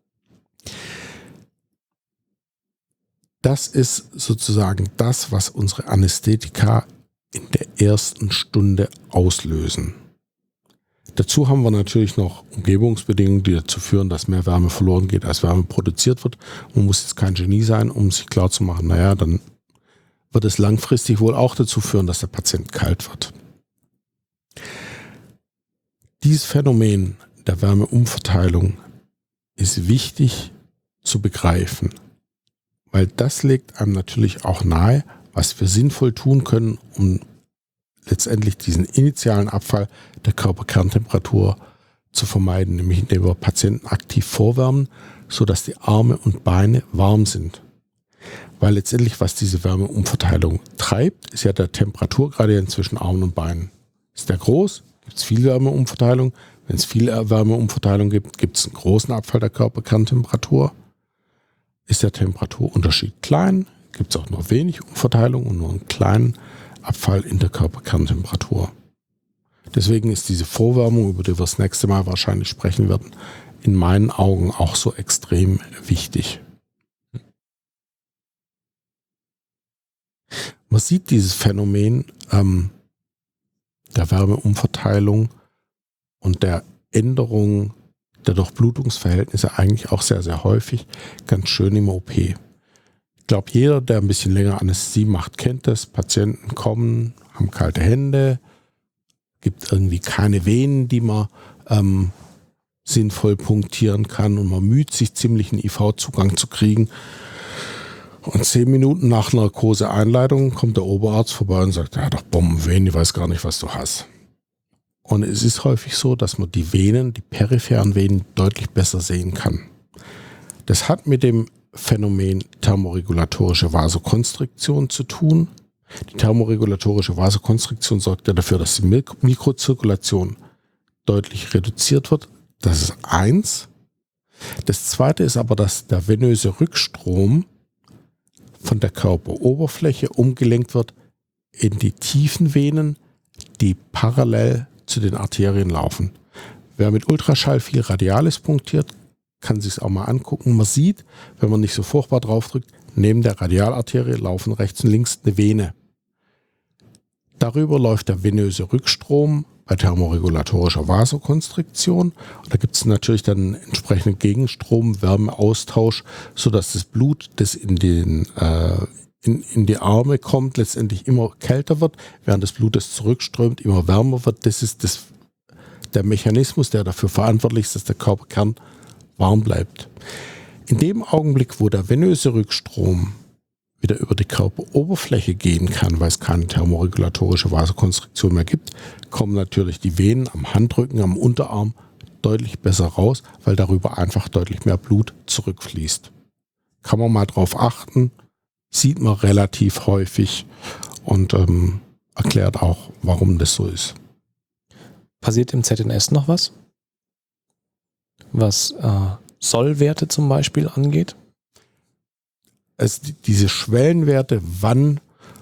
Das ist sozusagen das, was unsere Anästhetika in der ersten Stunde auslösen. Dazu haben wir natürlich noch Umgebungsbedingungen, die dazu führen, dass mehr Wärme verloren geht, als Wärme produziert wird. Man muss jetzt kein Genie sein, um sich klar zu machen, naja, dann wird es langfristig wohl auch dazu führen, dass der Patient kalt wird. Dieses Phänomen der Wärmeumverteilung ist wichtig zu begreifen, weil das legt einem natürlich auch nahe, was wir sinnvoll tun können, um letztendlich diesen initialen Abfall der Körperkerntemperatur zu vermeiden, nämlich indem wir Patienten aktiv vorwärmen, sodass die Arme und Beine warm sind. Weil letztendlich, was diese Wärmeumverteilung treibt, ist ja der Temperaturgradient zwischen Armen und Beinen. Ist der groß, gibt es viel Wärmeumverteilung. Wenn es viel Wärmeumverteilung gibt, gibt es einen großen Abfall der Körperkerntemperatur. Ist der Temperaturunterschied klein, gibt es auch nur wenig Umverteilung und nur einen kleinen Abfall in der Körperkerntemperatur. Deswegen ist diese Vorwärmung, über die wir das nächste Mal wahrscheinlich sprechen werden, in meinen Augen auch so extrem wichtig. Man sieht dieses Phänomen ähm, der Wärmeumverteilung und der Änderung der Durchblutungsverhältnisse eigentlich auch sehr, sehr häufig, ganz schön im O P. Ich glaube, jeder, der ein bisschen länger Anästhesie macht, kennt das. Patienten kommen, haben kalte Hände, gibt irgendwie keine Venen, die man ähm, sinnvoll punktieren kann und man müht sich ziemlich, einen I V-Zugang zu kriegen. Und zehn Minuten nach Narkoseeinleitung kommt der Oberarzt vorbei und sagt, ja doch Bombenvenen, ich weiß gar nicht, was du hast. Und es ist häufig so, dass man die Venen, die peripheren Venen, deutlich besser sehen kann. Das hat mit dem Phänomen thermoregulatorische Vasokonstriktion zu tun. Die thermoregulatorische Vasokonstriktion sorgt ja dafür, dass die Mik- Mikrozirkulation deutlich reduziert wird. Das ist eins. Das zweite ist aber, dass der venöse Rückstrom von der Körperoberfläche umgelenkt wird in die tiefen Venen, die parallel zu den Arterien laufen. Wer mit Ultraschall viel Radialis punktiert, kann sich es auch mal angucken. Man sieht, wenn man nicht so furchtbar draufdrückt, neben der Radialarterie laufen rechts und links eine Vene. Darüber läuft der venöse Rückstrom bei thermoregulatorischer Vasokonstriktion. Und da gibt es natürlich dann einen entsprechenden Gegenstrom, Wärmeaustausch, sodass das Blut, das in, den, äh, in, in die Arme kommt, letztendlich immer kälter wird, während das Blut, das zurückströmt, immer wärmer wird. Das ist das, der Mechanismus, der dafür verantwortlich ist, dass der Körperkern warm bleibt. In dem Augenblick, wo der venöse Rückstrom wieder über die Körperoberfläche gehen kann, weil es keine thermoregulatorische Vasokonstriktion mehr gibt, kommen natürlich die Venen am Handrücken, am Unterarm deutlich besser raus, weil darüber einfach deutlich mehr Blut zurückfließt. Kann man mal drauf achten, sieht man relativ häufig und ähm, erklärt auch, warum das so ist. Passiert im Z N S noch was? Was äh, Sollwerte zum Beispiel angeht? Also diese Schwellenwerte, wann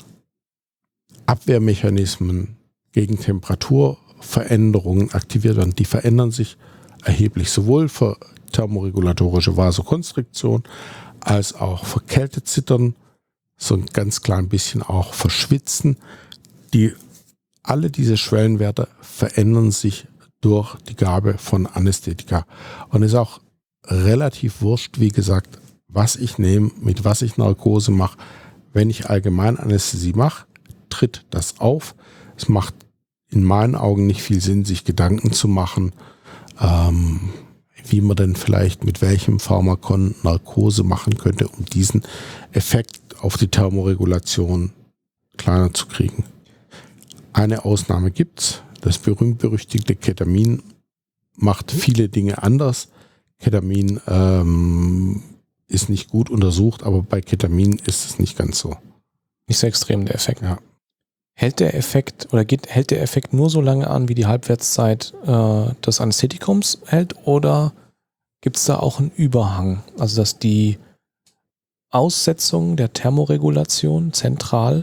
Abwehrmechanismen gegen Temperaturveränderungen aktiviert werden, die verändern sich erheblich, sowohl für thermoregulatorische Vasokonstriktion als auch für Kältezittern, so ein ganz klein bisschen auch für Schwitzen. Die, alle diese Schwellenwerte verändern sich durch die Gabe von Anästhetika. Und es ist auch relativ wurscht, wie gesagt, was ich nehme, mit was ich Narkose mache. Wenn ich Allgemeinanästhesie mache, tritt das auf. Es macht in meinen Augen nicht viel Sinn, sich Gedanken zu machen, ähm, wie man denn vielleicht mit welchem Pharmakon Narkose machen könnte, um diesen Effekt auf die Thermoregulation kleiner zu kriegen. Eine Ausnahme gibt's. Das berühmt-berüchtigte Ketamin macht viele Dinge anders. Ketamin ähm, ist nicht gut untersucht, aber bei Ketamin ist es nicht ganz so. Nicht so extrem der Effekt. Ja. Hält der Effekt oder geht, hält der Effekt nur so lange an, wie die Halbwertszeit äh, des Anästhetikums hält, oder gibt es da auch einen Überhang? Also dass die Aussetzung der Thermoregulation zentral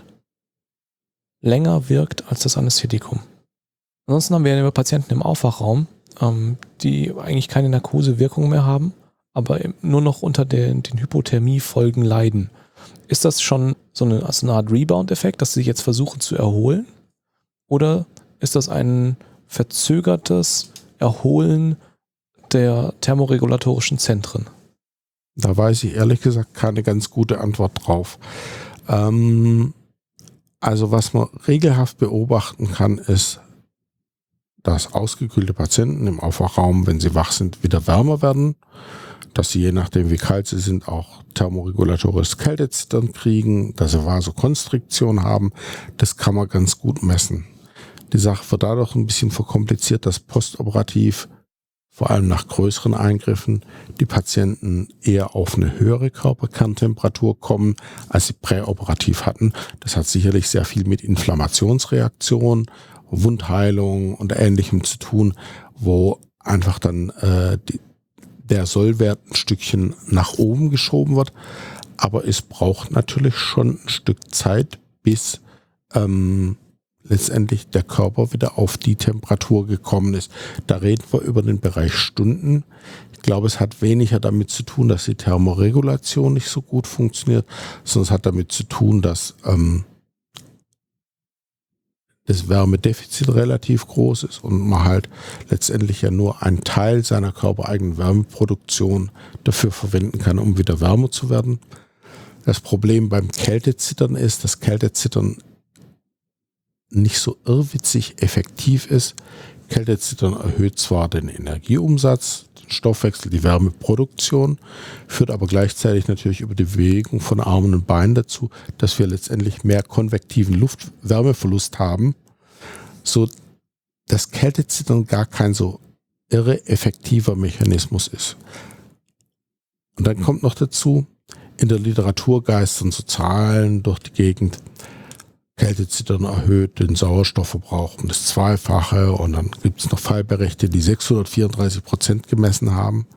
länger wirkt als das Anästhetikum. Ansonsten haben wir ja Patienten im Aufwachraum, ähm, die eigentlich keine Narkosewirkung mehr haben, aber nur noch unter den, den Hypothermiefolgen leiden. Ist das schon so eine, also eine Art Rebound-Effekt, dass sie sich jetzt versuchen zu erholen? Oder ist das ein verzögertes Erholen der thermoregulatorischen Zentren? Da weiß ich ehrlich gesagt keine ganz gute Antwort drauf. Ähm, also was man regelhaft beobachten kann, ist, dass ausgekühlte Patienten im Aufwachraum, wenn sie wach sind, wieder wärmer werden, dass sie je nachdem wie kalt sie sind auch thermoregulatorisches Kältezittern kriegen, dass sie Vasokonstriktion haben. Das kann man ganz gut messen. Die Sache wird dadurch ein bisschen verkompliziert, dass postoperativ vor allem nach größeren Eingriffen, die Patienten eher auf eine höhere Körperkerntemperatur kommen, als sie präoperativ hatten. Das hat sicherlich sehr viel mit Inflammationsreaktionen, Wundheilung und Ähnlichem zu tun, wo einfach dann äh, die, der Sollwert ein Stückchen nach oben geschoben wird. Aber es braucht natürlich schon ein Stück Zeit, bis ähm, letztendlich der Körper wieder auf die Temperatur gekommen ist. Da reden wir über den Bereich Stunden. Ich glaube, es hat weniger damit zu tun, dass die Thermoregulation nicht so gut funktioniert, sondern es hat damit zu tun, dass ähm, das Wärmedefizit relativ groß ist und man halt letztendlich ja nur einen Teil seiner körpereigenen Wärmeproduktion dafür verwenden kann, um wieder wärmer zu werden. Das Problem beim Kältezittern ist, dass Kältezittern nicht so irrwitzig effektiv ist. Kältezittern erhöht zwar den Energieumsatz, den Stoffwechsel, die Wärmeproduktion, führt aber gleichzeitig natürlich über die Bewegung von Armen und Beinen dazu, dass wir letztendlich mehr konvektiven Luftwärmeverlust haben, so dass Kältezittern gar kein so irre effektiver Mechanismus ist. Und dann kommt noch dazu, in der Literatur geistern so Zahlen durch die Gegend. Kältezittern erhöht den Sauerstoffverbrauch um das Zweifache und dann gibt es noch Fallberichte, die sechshundertvierunddreißig Prozent gemessen haben.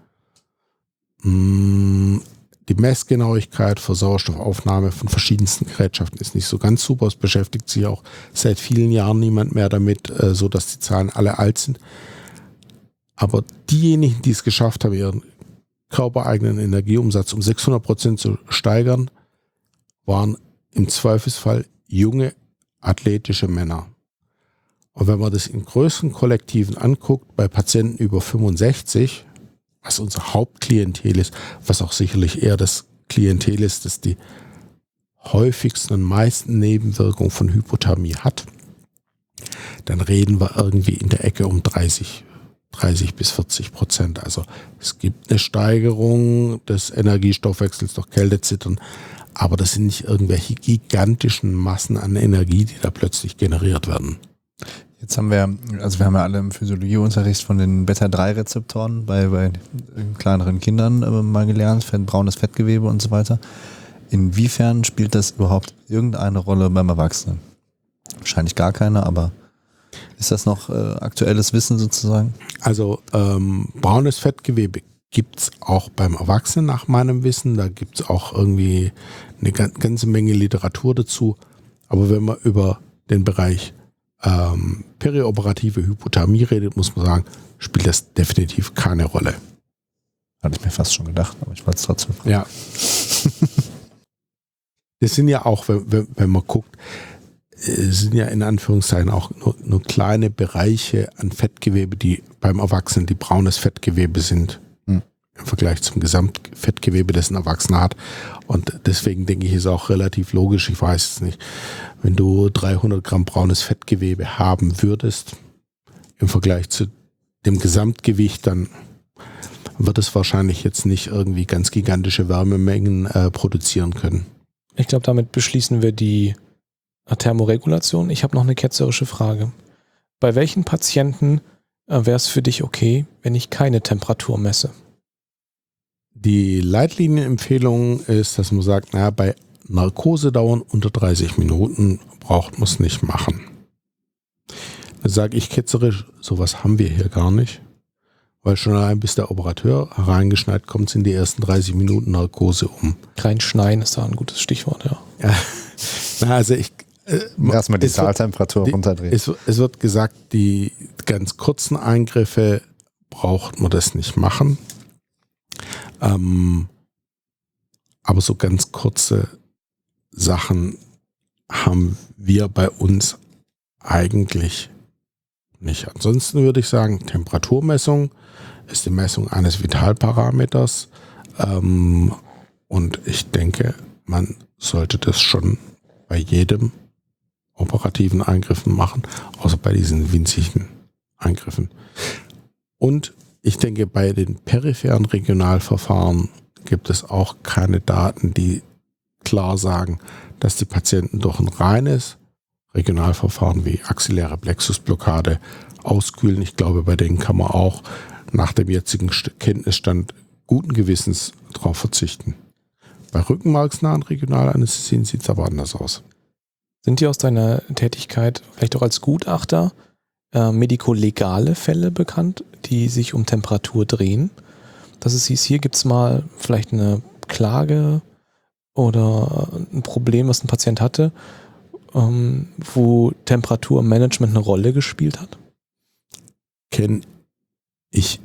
Die Messgenauigkeit für Sauerstoffaufnahme von verschiedensten Gerätschaften ist nicht so ganz super. Es beschäftigt sich auch seit vielen Jahren niemand mehr damit, so dass die Zahlen alle alt sind. Aber diejenigen, die es geschafft haben, ihren körpereigenen Energieumsatz um sechshundert Prozent zu steigern, waren im Zweifelsfall junge, athletische Männer. Und wenn man das in größeren Kollektiven anguckt, bei Patienten über fünfundsechzig, was unser Hauptklientel ist, was auch sicherlich eher das Klientel ist, das die häufigsten und meisten Nebenwirkungen von Hypothermie hat, dann reden wir irgendwie in der Ecke um dreißig bis vierzig Prozent. Also es gibt eine Steigerung des Energiestoffwechsels durch Kältezittern, aber das sind nicht irgendwelche gigantischen Massen an Energie, die da plötzlich generiert werden. Jetzt haben wir, also wir haben ja alle im Physiologieunterricht von den Beta drei Rezeptoren bei, bei kleineren Kindern äh, mal gelernt, Fett, braunes Fettgewebe und so weiter. Inwiefern spielt das überhaupt irgendeine Rolle beim Erwachsenen? Wahrscheinlich gar keine, aber ist das noch äh, aktuelles Wissen sozusagen? Also ähm, braunes Fettgewebe gibt es auch beim Erwachsenen nach meinem Wissen. Da gibt es auch irgendwie eine ganze Menge Literatur dazu. Aber wenn man über den Bereich ähm, perioperative Hypothermie redet, muss man sagen, spielt das definitiv keine Rolle. Hatte ich mir fast schon gedacht, aber ich wollte es trotzdem fragen. Ja. Das sind ja auch, wenn, wenn, wenn man guckt, es sind ja in Anführungszeichen auch nur, nur kleine Bereiche an Fettgewebe, die beim Erwachsenen, die braunes Fettgewebe sind, hm. im Vergleich zum Gesamtfettgewebe, das ein Erwachsener hat. Und deswegen denke ich, ist auch relativ logisch, ich weiß es nicht, wenn du dreihundert Gramm braunes Fettgewebe haben würdest, im Vergleich zu dem Gesamtgewicht, dann wird es wahrscheinlich jetzt nicht irgendwie ganz gigantische Wärmemengen äh, produzieren können. Ich glaube, damit beschließen wir die Thermoregulation. Ich habe noch eine ketzerische Frage. Bei welchen Patienten äh, wäre es für dich okay, wenn ich keine Temperatur messe? Die Leitlinienempfehlung ist, dass man sagt, naja, bei Narkosedauern unter dreißig Minuten braucht man es nicht machen. Dann sage ich ketzerisch, sowas haben wir hier gar nicht, weil schon allein bis der Operateur hereingeschneit kommt, sind die ersten dreißig Minuten Narkose um. Reinschneien ist da ein gutes Stichwort, ja. Ja, na, also ich erstmal die Saaltemperatur runterdrehen. Es, es wird gesagt, die ganz kurzen Eingriffe braucht man das nicht machen. Ähm, aber so ganz kurze Sachen haben wir bei uns eigentlich nicht. Ansonsten würde ich sagen, Temperaturmessung ist die Messung eines Vitalparameters. Ähm, und ich denke, man sollte das schon bei jedem operativen Eingriffen machen, außer bei diesen winzigen Eingriffen. Und ich denke, bei den peripheren Regionalverfahren gibt es auch keine Daten, die klar sagen, dass die Patienten durch ein reines Regionalverfahren wie axilläre Plexusblockade auskühlen. Ich glaube, bei denen kann man auch nach dem jetzigen Kenntnisstand guten Gewissens darauf verzichten. Bei rückenmarksnahen Regionalanästhesien sieht es aber anders aus. Sind dir aus deiner Tätigkeit vielleicht auch als Gutachter äh, medikolegale Fälle bekannt, die sich um Temperatur drehen? Dass es hieß, hier gibt es mal vielleicht eine Klage oder ein Problem, was ein Patient hatte, ähm, wo Temperaturmanagement eine Rolle gespielt hat? Kenne ich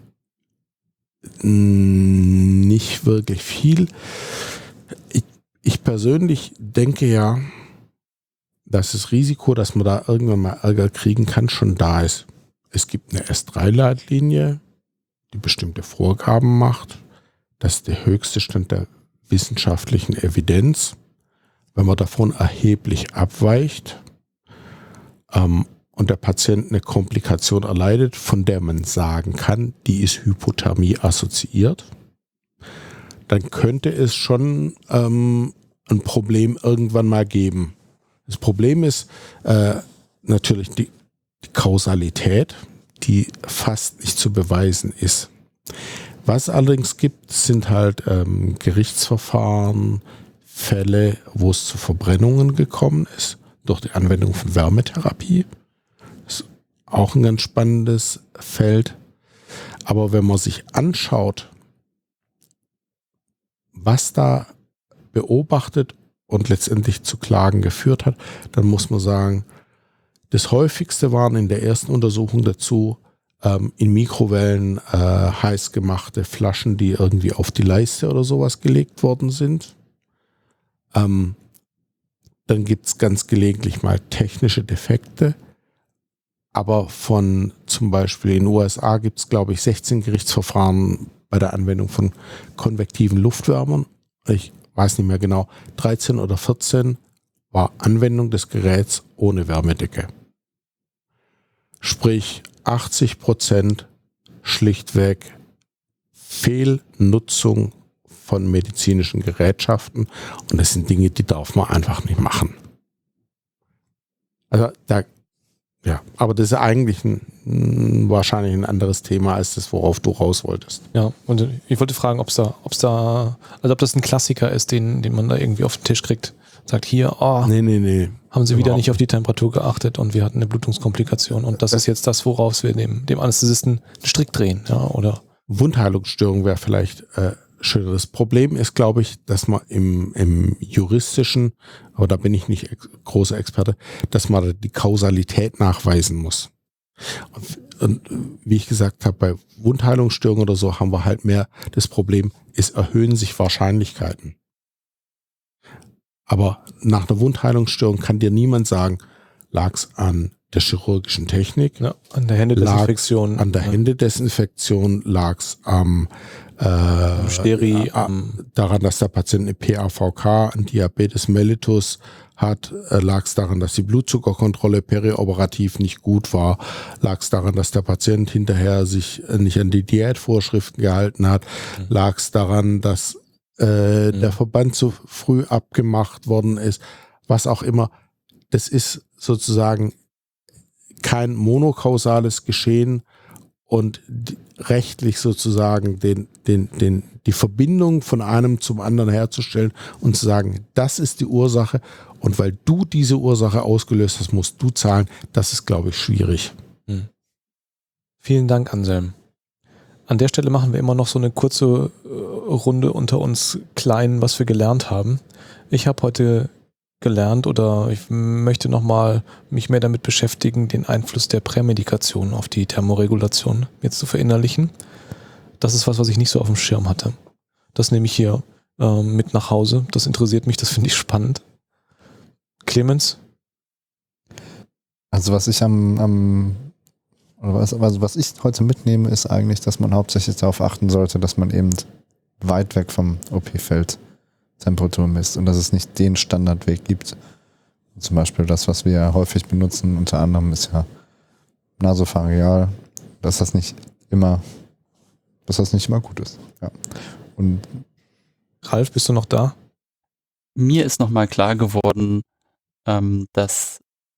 nicht wirklich viel. Ich, ich persönlich denke ja, dass das Risiko, dass man da irgendwann mal Ärger kriegen kann, schon da ist. Es gibt eine S drei Leitlinie, die bestimmte Vorgaben macht. Das ist der höchste Stand der wissenschaftlichen Evidenz. Wenn man davon erheblich abweicht ähm, und der Patient eine Komplikation erleidet, von der man sagen kann, die ist Hypothermie assoziiert, dann könnte es schon ähm, ein Problem irgendwann mal geben. Das Problem ist äh, natürlich die, die Kausalität, die fast nicht zu beweisen ist. Was allerdings gibt, sind halt ähm, Gerichtsverfahren, Fälle, wo es zu Verbrennungen gekommen ist, durch die Anwendung von Wärmetherapie. Das ist auch ein ganz spannendes Feld. Aber wenn man sich anschaut, was da beobachtet und letztendlich zu Klagen geführt hat, dann muss man sagen, das häufigste waren in der ersten Untersuchung dazu ähm, in Mikrowellen äh, heiß gemachte Flaschen, die irgendwie auf die Leiste oder sowas gelegt worden sind. Ähm, dann gibt es ganz gelegentlich mal technische Defekte, aber von zum Beispiel in den U S A gibt es, glaube ich, sechzehn Gerichtsverfahren bei der Anwendung von konvektiven Luftwärmern. Ich weiß nicht mehr genau, dreizehn oder vierzehn war Anwendung des Geräts ohne Wärmedecke. Sprich achtzig Prozent schlichtweg Fehlnutzung von medizinischen Gerätschaften, und das sind Dinge, die darf man einfach nicht machen. Also da, ja, aber das ist eigentlich ein, ein, wahrscheinlich ein anderes Thema als das, worauf du raus wolltest. Ja, und ich wollte fragen, ob es da, ob es da, also ob das ein Klassiker ist, den, den man da irgendwie auf den Tisch kriegt. Sagt hier, oh, nee, nee, nee. haben sie wieder nicht auf die Temperatur geachtet und wir hatten eine Blutungskomplikation und das ist jetzt das, woraus wir dem, dem Anästhesisten einen Strick drehen, ja, oder? Wundheilungsstörung wäre vielleicht äh, schöner. Das Problem ist, glaube ich, dass man im, im juristischen, aber da bin ich nicht ex- großer Experte, dass man die Kausalität nachweisen muss. Und, und wie ich gesagt habe, bei Wundheilungsstörungen oder so haben wir halt mehr das Problem, es erhöhen sich Wahrscheinlichkeiten. Aber nach einer Wundheilungsstörung kann dir niemand sagen, lag es an der chirurgischen Technik, ja, an der Händedesinfektion, an der ja. Händedesinfektion, lag es am äh, Steri, äh, daran, dass der Patient eine P A V K, ein Diabetes mellitus hat, äh, lag es daran, dass die Blutzuckerkontrolle perioperativ nicht gut war, lag es daran, dass der Patient hinterher sich äh, nicht an die Diätvorschriften gehalten hat, mhm. lag es daran, dass äh, mhm. der Verband zu früh abgemacht worden ist, was auch immer. Das ist sozusagen kein monokausales Geschehen und die, rechtlich sozusagen den, den, den, die Verbindung von einem zum anderen herzustellen und zu sagen, das ist die Ursache und weil du diese Ursache ausgelöst hast, musst du zahlen, das ist, glaube ich, schwierig. Hm. Vielen Dank, Anselm. An der Stelle machen wir immer noch so eine kurze äh, Runde unter uns Kleinen, was wir gelernt haben. Ich habe heute gelernt oder ich möchte nochmal mich mehr damit beschäftigen, den Einfluss der Prämedikation auf die Thermoregulation jetzt zu verinnerlichen. Das ist was, was ich nicht so auf dem Schirm hatte. Das nehme ich hier äh, mit nach Hause. Das interessiert mich, das finde ich spannend. Clemens? Also was ich am, am oder was, also was ich heute mitnehme, ist eigentlich, dass man hauptsächlich darauf achten sollte, dass man eben weit weg vom O P-Feld Temperatur misst und dass es nicht den Standardweg gibt. Zum Beispiel das, was wir häufig benutzen, unter anderem ist ja nasopharyngeal, dass das nicht immer, dass das nicht immer gut ist. Ja. Und Ralf, bist du noch da? Mir ist nochmal klar geworden, ähm, dass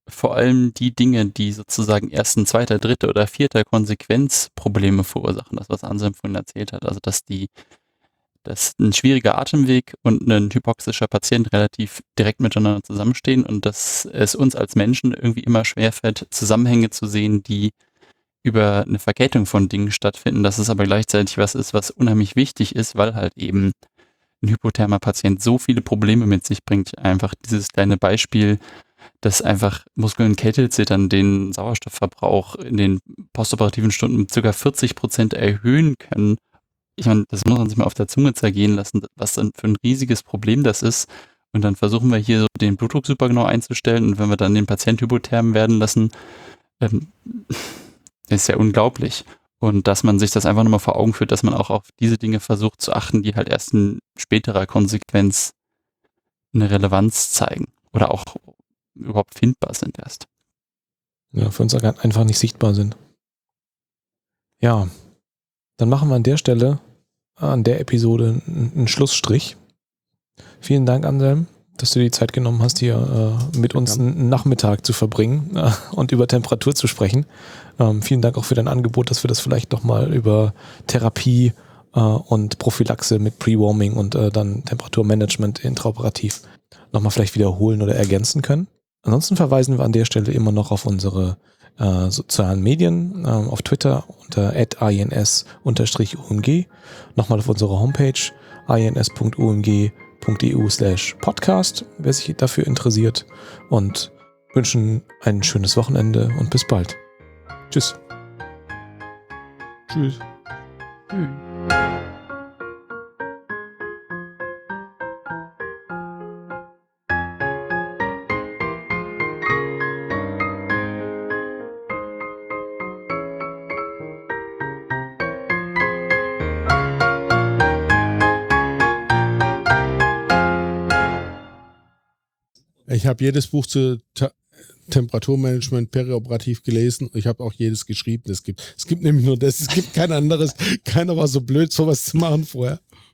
vor allem die Dinge, die sozusagen ersten, zweiter, dritter oder vierter Konsequenz Probleme verursachen. Das, was Anselm vorhin erzählt hat. Also, dass die, dass ein schwieriger Atemweg und ein hypoxischer Patient relativ direkt miteinander zusammenstehen und dass es uns als Menschen irgendwie immer schwerfällt, Zusammenhänge zu sehen, die über eine Verkettung von Dingen stattfinden, dass es aber gleichzeitig was ist, was unheimlich wichtig ist, weil halt eben ein hypothermer Patient so viele Probleme mit sich bringt. Einfach dieses kleine Beispiel, dass einfach Muskeln Kältezittern den Sauerstoffverbrauch in den postoperativen Stunden um ca. vierzig Prozent erhöhen können. Ich meine, das muss man sich mal auf der Zunge zergehen lassen, was dann für ein riesiges Problem das ist. Und dann versuchen wir hier so den Blutdruck super genau einzustellen und wenn wir dann den Patient hypotherm werden lassen, ähm, ist ja unglaublich. Und dass man sich das einfach nochmal vor Augen führt, dass man auch auf diese Dinge versucht zu achten, die halt erst in späterer Konsequenz eine Relevanz zeigen oder auch überhaupt findbar sind erst. Ja, für uns einfach nicht sichtbar sind. Ja, dann machen wir an der Stelle, an der Episode einen Schlussstrich. Vielen Dank, Anselm, dass du dir die Zeit genommen hast, hier äh, mit uns ja. einen Nachmittag zu verbringen äh, und über Temperatur zu sprechen. Ähm, vielen Dank auch für dein Angebot, dass wir das vielleicht nochmal über Therapie äh, und Prophylaxe mit Pre-Warming und äh, dann Temperaturmanagement intraoperativ nochmal vielleicht wiederholen oder ergänzen können. Ansonsten verweisen wir an der Stelle immer noch auf unsere äh, sozialen Medien, äh, auf Twitter unter at ins unterstrich u m g, nochmal auf unsere Homepage ins punkt u m g punkt e u slash podcast, wer sich dafür interessiert, und wünschen ein schönes Wochenende und bis bald. Tschüss. Tschüss. Hm. Ich habe jedes Buch zu Te- Temperaturmanagement perioperativ gelesen. Ich habe auch jedes geschrieben. Es gibt, es gibt nämlich nur das. Es gibt kein anderes. Keiner war so blöd, sowas zu machen vorher.